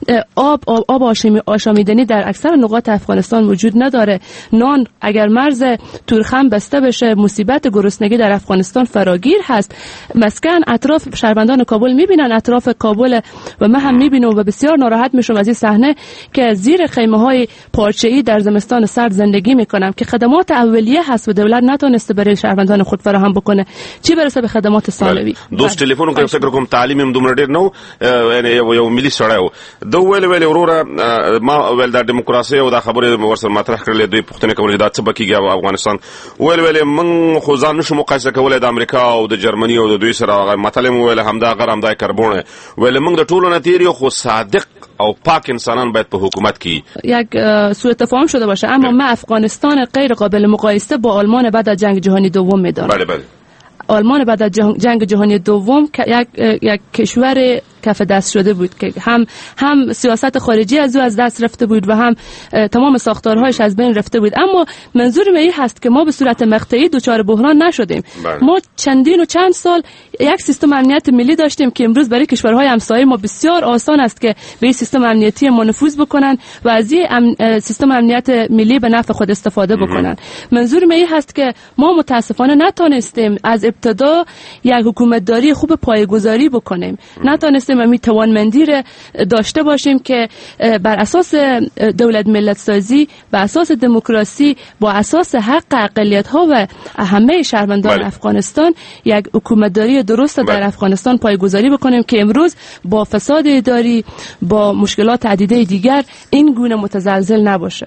آب آب, آب آشامیدنی در اکثر نقاط افغانستان وجود نداره. نان اگر مرز تورخم بسته بشه مصیبت گرسنگی در افغانستان فراگیر هست. مسکن اطراف شهروندان کابل میبینن، اطراف کابل و من هم میبینم و بسیار ناراحت میشم از این صحنه که زیر خیمه های پارچه‌ای در زمستان سرد زندگی میکنم که خدمات اولیه هست و دولت نتونسته برای شهروندان خود فراهم بکنه، چی برسه به خدمات ثانوی. دوست ټلیفون کوم فکر کوم تعلیم هم دومره ډیر نو، یعنی یو ملي سړی دو ویل ویل وروره ما ول د دیموکراسي او د خبرې ورسره مطرح کړل دوی پښتنه کولې دا څه بکیږي افغانستان ویل ویل من خو ځان نشو مقایسه کولای د امریکا او د جرمنی او د دوی سره مطلب ویل همدا غرام دای کربونه ویل موږ د ټولو نتیریو خو صادق او پاک انسانان باید په حکومت کې یک سوء تفاهم شده باشه، اما من افغانستان غیر قابل مقایسه با آلمان بعد از جنگ جهانی دوم میدونم. بله بله آلمان بعد از جنگ جهانی دوم یک یک کشور کف دست شده بود که هم هم سیاست خارجی از او از دست رفته بود و هم تمام ساختارهایش از بین رفته بود. اما منظور من این هست که ما به صورت مقطعی دچار بحران نشدیم. بله. ما چندین و چند سال یک سیستم امنیت ملی داشتیم که امروز برای کشورهای همسایه ما بسیار آسان است که به این سیستم امنیتی ما نفوذ بکنن و از این ام... سیستم امنیت ملی به نفع خود استفاده بکنن. منظور من این هست که ما متاسفانه نتونستیم از ابتدا یک حکومتداری خوب پایه‌گذاری بکنیم. نتونستیم می توانمندی را داشته باشیم که بر اساس دولت ملت سازی، بر اساس دموکراسی، با اساس حق اقلیت ها و همه شهروندان بله. افغانستان یک حکومتداری درست بله. در افغانستان پایه‌گذاری بکنیم که امروز با فساد اداری، با مشکلات عدیده دیگر این گونه متزلزل نباشه.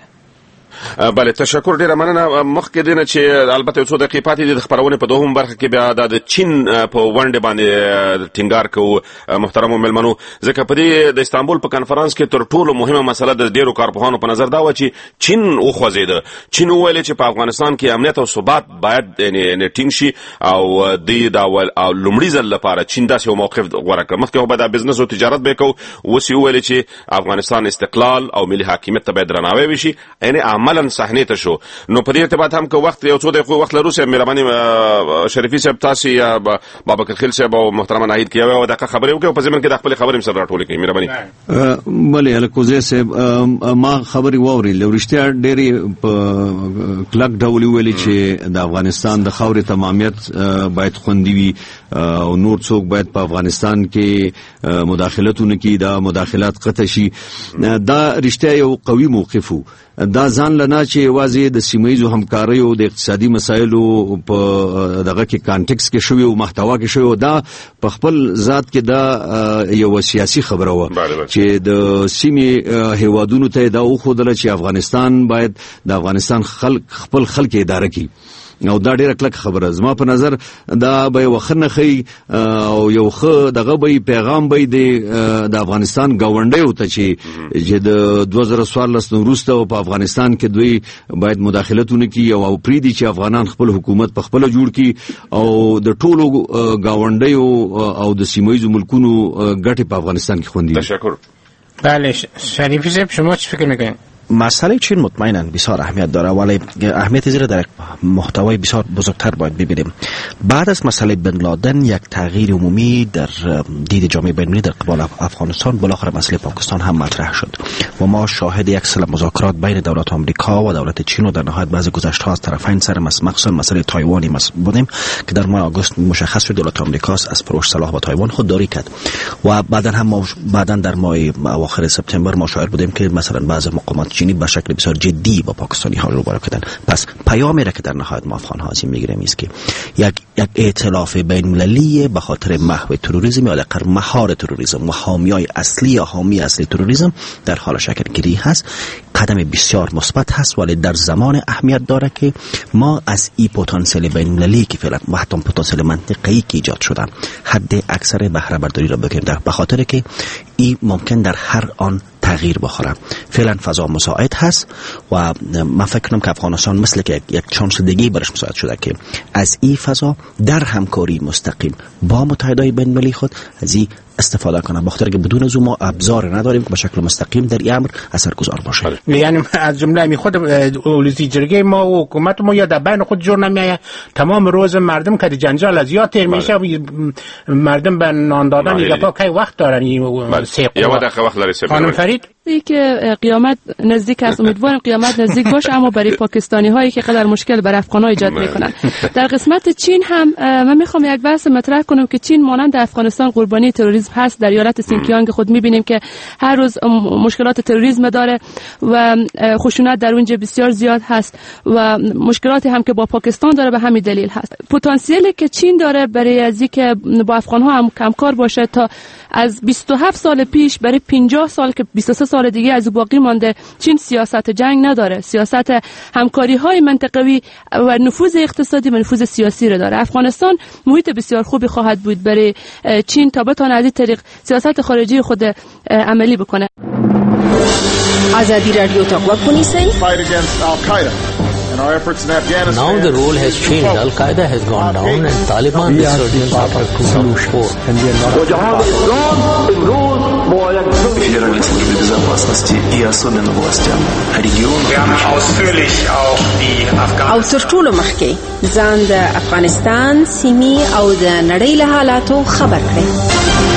بله تشکر ډیره مننه. مخکې دینه چې البته یو څو دقیقې پاتې دي د خبرونې په دوهم برخه کې بیا د چین په ونډه باندې ټینګار کوو محترمو ملمنو، ځکه په دې د استانبول په کانفرنس کې تر ټولو مهمه مسله د ډیرو کارپوهانو په نظر دا و چې چین وخوځېده. چین وویل چې په افغانستان کې امنیت او ثبات باید یعنی ټینګ شي او د دا لومړي ځل لپاره چین داسې یو موقف غوره کړ. مخکې به د بزنس او تجارت به کوو، اوس یې وویل چې افغانستان استقلال او ملي حاکمیت ته باید درناوی وشي، یعنی عملاً صحنه ته شو. نو په دې ارتباط هم که وخت یو څو دقیقې وخت لرو سه مهرباني شریفي صاحب تاسو یا بابکر خیل صاحب او محترم ناهید کې یو دغه خبرې وکړو په ځمن کې د خپل خبرې سره راټول کړئ مهرباني. بله الکوزه صاحب ما خبرې ووري لورشتیا ډېری کلک ډول ویلي چې د افغانستان د خاورې تمامیت باید خوندي وي او نور څوک باید په افغانستان کې مداخلتونه کوي، دا مداخلات قطع شي. دا رښتیا یو قوي موقف وو. دا ځان لنا چې واځي د سیمایي همکارۍ او د اقتصادي مسایلو په دغه کې کانټیکس کې شوی او محتوا کې شوی، دا په خپل ذات کې دا یو سیاسي خبره و چې د سیمې هیوادونو ته دا وښودل چې افغانستان باید د افغانستان خلک خپل خلک اداره کړي او دا ډیره کلک خبره. زما په نظر دا به وخنه خي او یو خه دغه به پیغام به د افغانستان گاونډیو ته چې چې د دوه زره څوارلس وروسته په افغانستان کې دوی باید مداخلتونه کوي او پریدي چې افغانان خپل حکومت په خپل جوړ کړي او د ټولو گاونډیو او د سیمایي ملکونو ګټې په افغانستان کې خوندي. تشکر. بله شریفی صاحب شما چی فکر میکنید؟ مسئله چین مطمئنا بسیار اهمیت داره، ولی اهمیت زیر در محتوای بسیار بزرگتر باید ببینیم. بعد از مسئله بن لادن یک تغییر عمومی در دید جامعه بین‌المللی در قبال افغانستان، بالاخره مسئله پاکستان هم مطرح شد و ما شاهد یک سلسله مذاکرات بین دولت آمریکا و دولت چین و در نهایت بعضی گذشته‌ها از طرفین سر مخصوصا مسئله تایوانی بودیم که در ماه آگوست مشخص شد دولت آمریکا از پروژه صلاح با تایوان خودداری کرد و بعدا هم بعدا در ماه اواخر سپتامبر ما شاهد بودیم که مثلا بعضی مقامات چینی به شکل بسیار جدی با پاکستانی ها روبرو کردن. پس پیامی را که در نهایت ما افغان ها از این میگیریم است که یک یک ائتلاف بین المللی به خاطر محو تروریسم یا در مهار تروریسم و حامیای اصلی یا حامی اصلی تروریسم در حال شکل گیری هست. قدم بسیار مثبت هست، ولی در زمان اهمیت داره که ما از این پتانسیل بین المللی که فعلا و حتی پتانسیل منطقه‌ای که ایجاد شده حد اکثر بهره برداری را بکنیم، در به خاطر که این ممکن در هر آن تغییر بخوره. فعلا فضا مساعد هست و من فکر کنم که افغانستان مثل که یک چانس دیگه برش مساعد شده که از این فضا در همکاری مستقیم با متحدای بین المللی خود از این استفاده کنه، بخاطر که بدون از ما ابزار نداریم که به شکل مستقیم در این امر اثرگذار باشه. یعنی از جمله می خود اولیزی جرگه ما و حکومت ما یا در بین خود جور نمیایه، تمام روز مردم که جنجال از یاد تیر میشه و مردم به نان دادن دیگه پا کی وقت دارن این سه یا وقت لري سه خانم فرید ای که قیامت نزدیک است، امیدوارم قیامت نزدیک باشه، اما برای پاکستانی هایی که قدر مشکل بر افغان ها ایجاد میکنن. در قسمت چین هم من میخوام یک بحث مطرح کنم که چین مانند افغانستان قربانی تروریسم هست. در ایالت سینکیانگ خود میبینیم که هر روز مشکلات تروریسم داره و خشونت در اونجا بسیار زیاد هست و مشکلاتی هم که با پاکستان داره به همین دلیل هست. پتانسیلی که چین داره برای از اینکه با افغان ها هم کمکار باشه تا از بیست و هفت سال پیش برای پنجاه سال که بیست و سه سال دیگه از باقی مانده، چین سیاست جنگ نداره، سیاست همکاری های منطقوی و نفوذ اقتصادی و نفوذ سیاسی را داره. افغانستان محیط بسیار خوبی خواهد بود برای چین تا بتونه از این طریق سیاست خارجی خود عملی بکنه. آزادی رادیو تا وقت کنیسین. Now the role has changed. Al Qaeda has gone down and Taliban is certainly part of the solution. Федеральной службе безопасности и особенно властям региона. او تر ټولو مخکې ځان د افغانستان سیمې او د نړۍ له حالاتو خبر کړئ.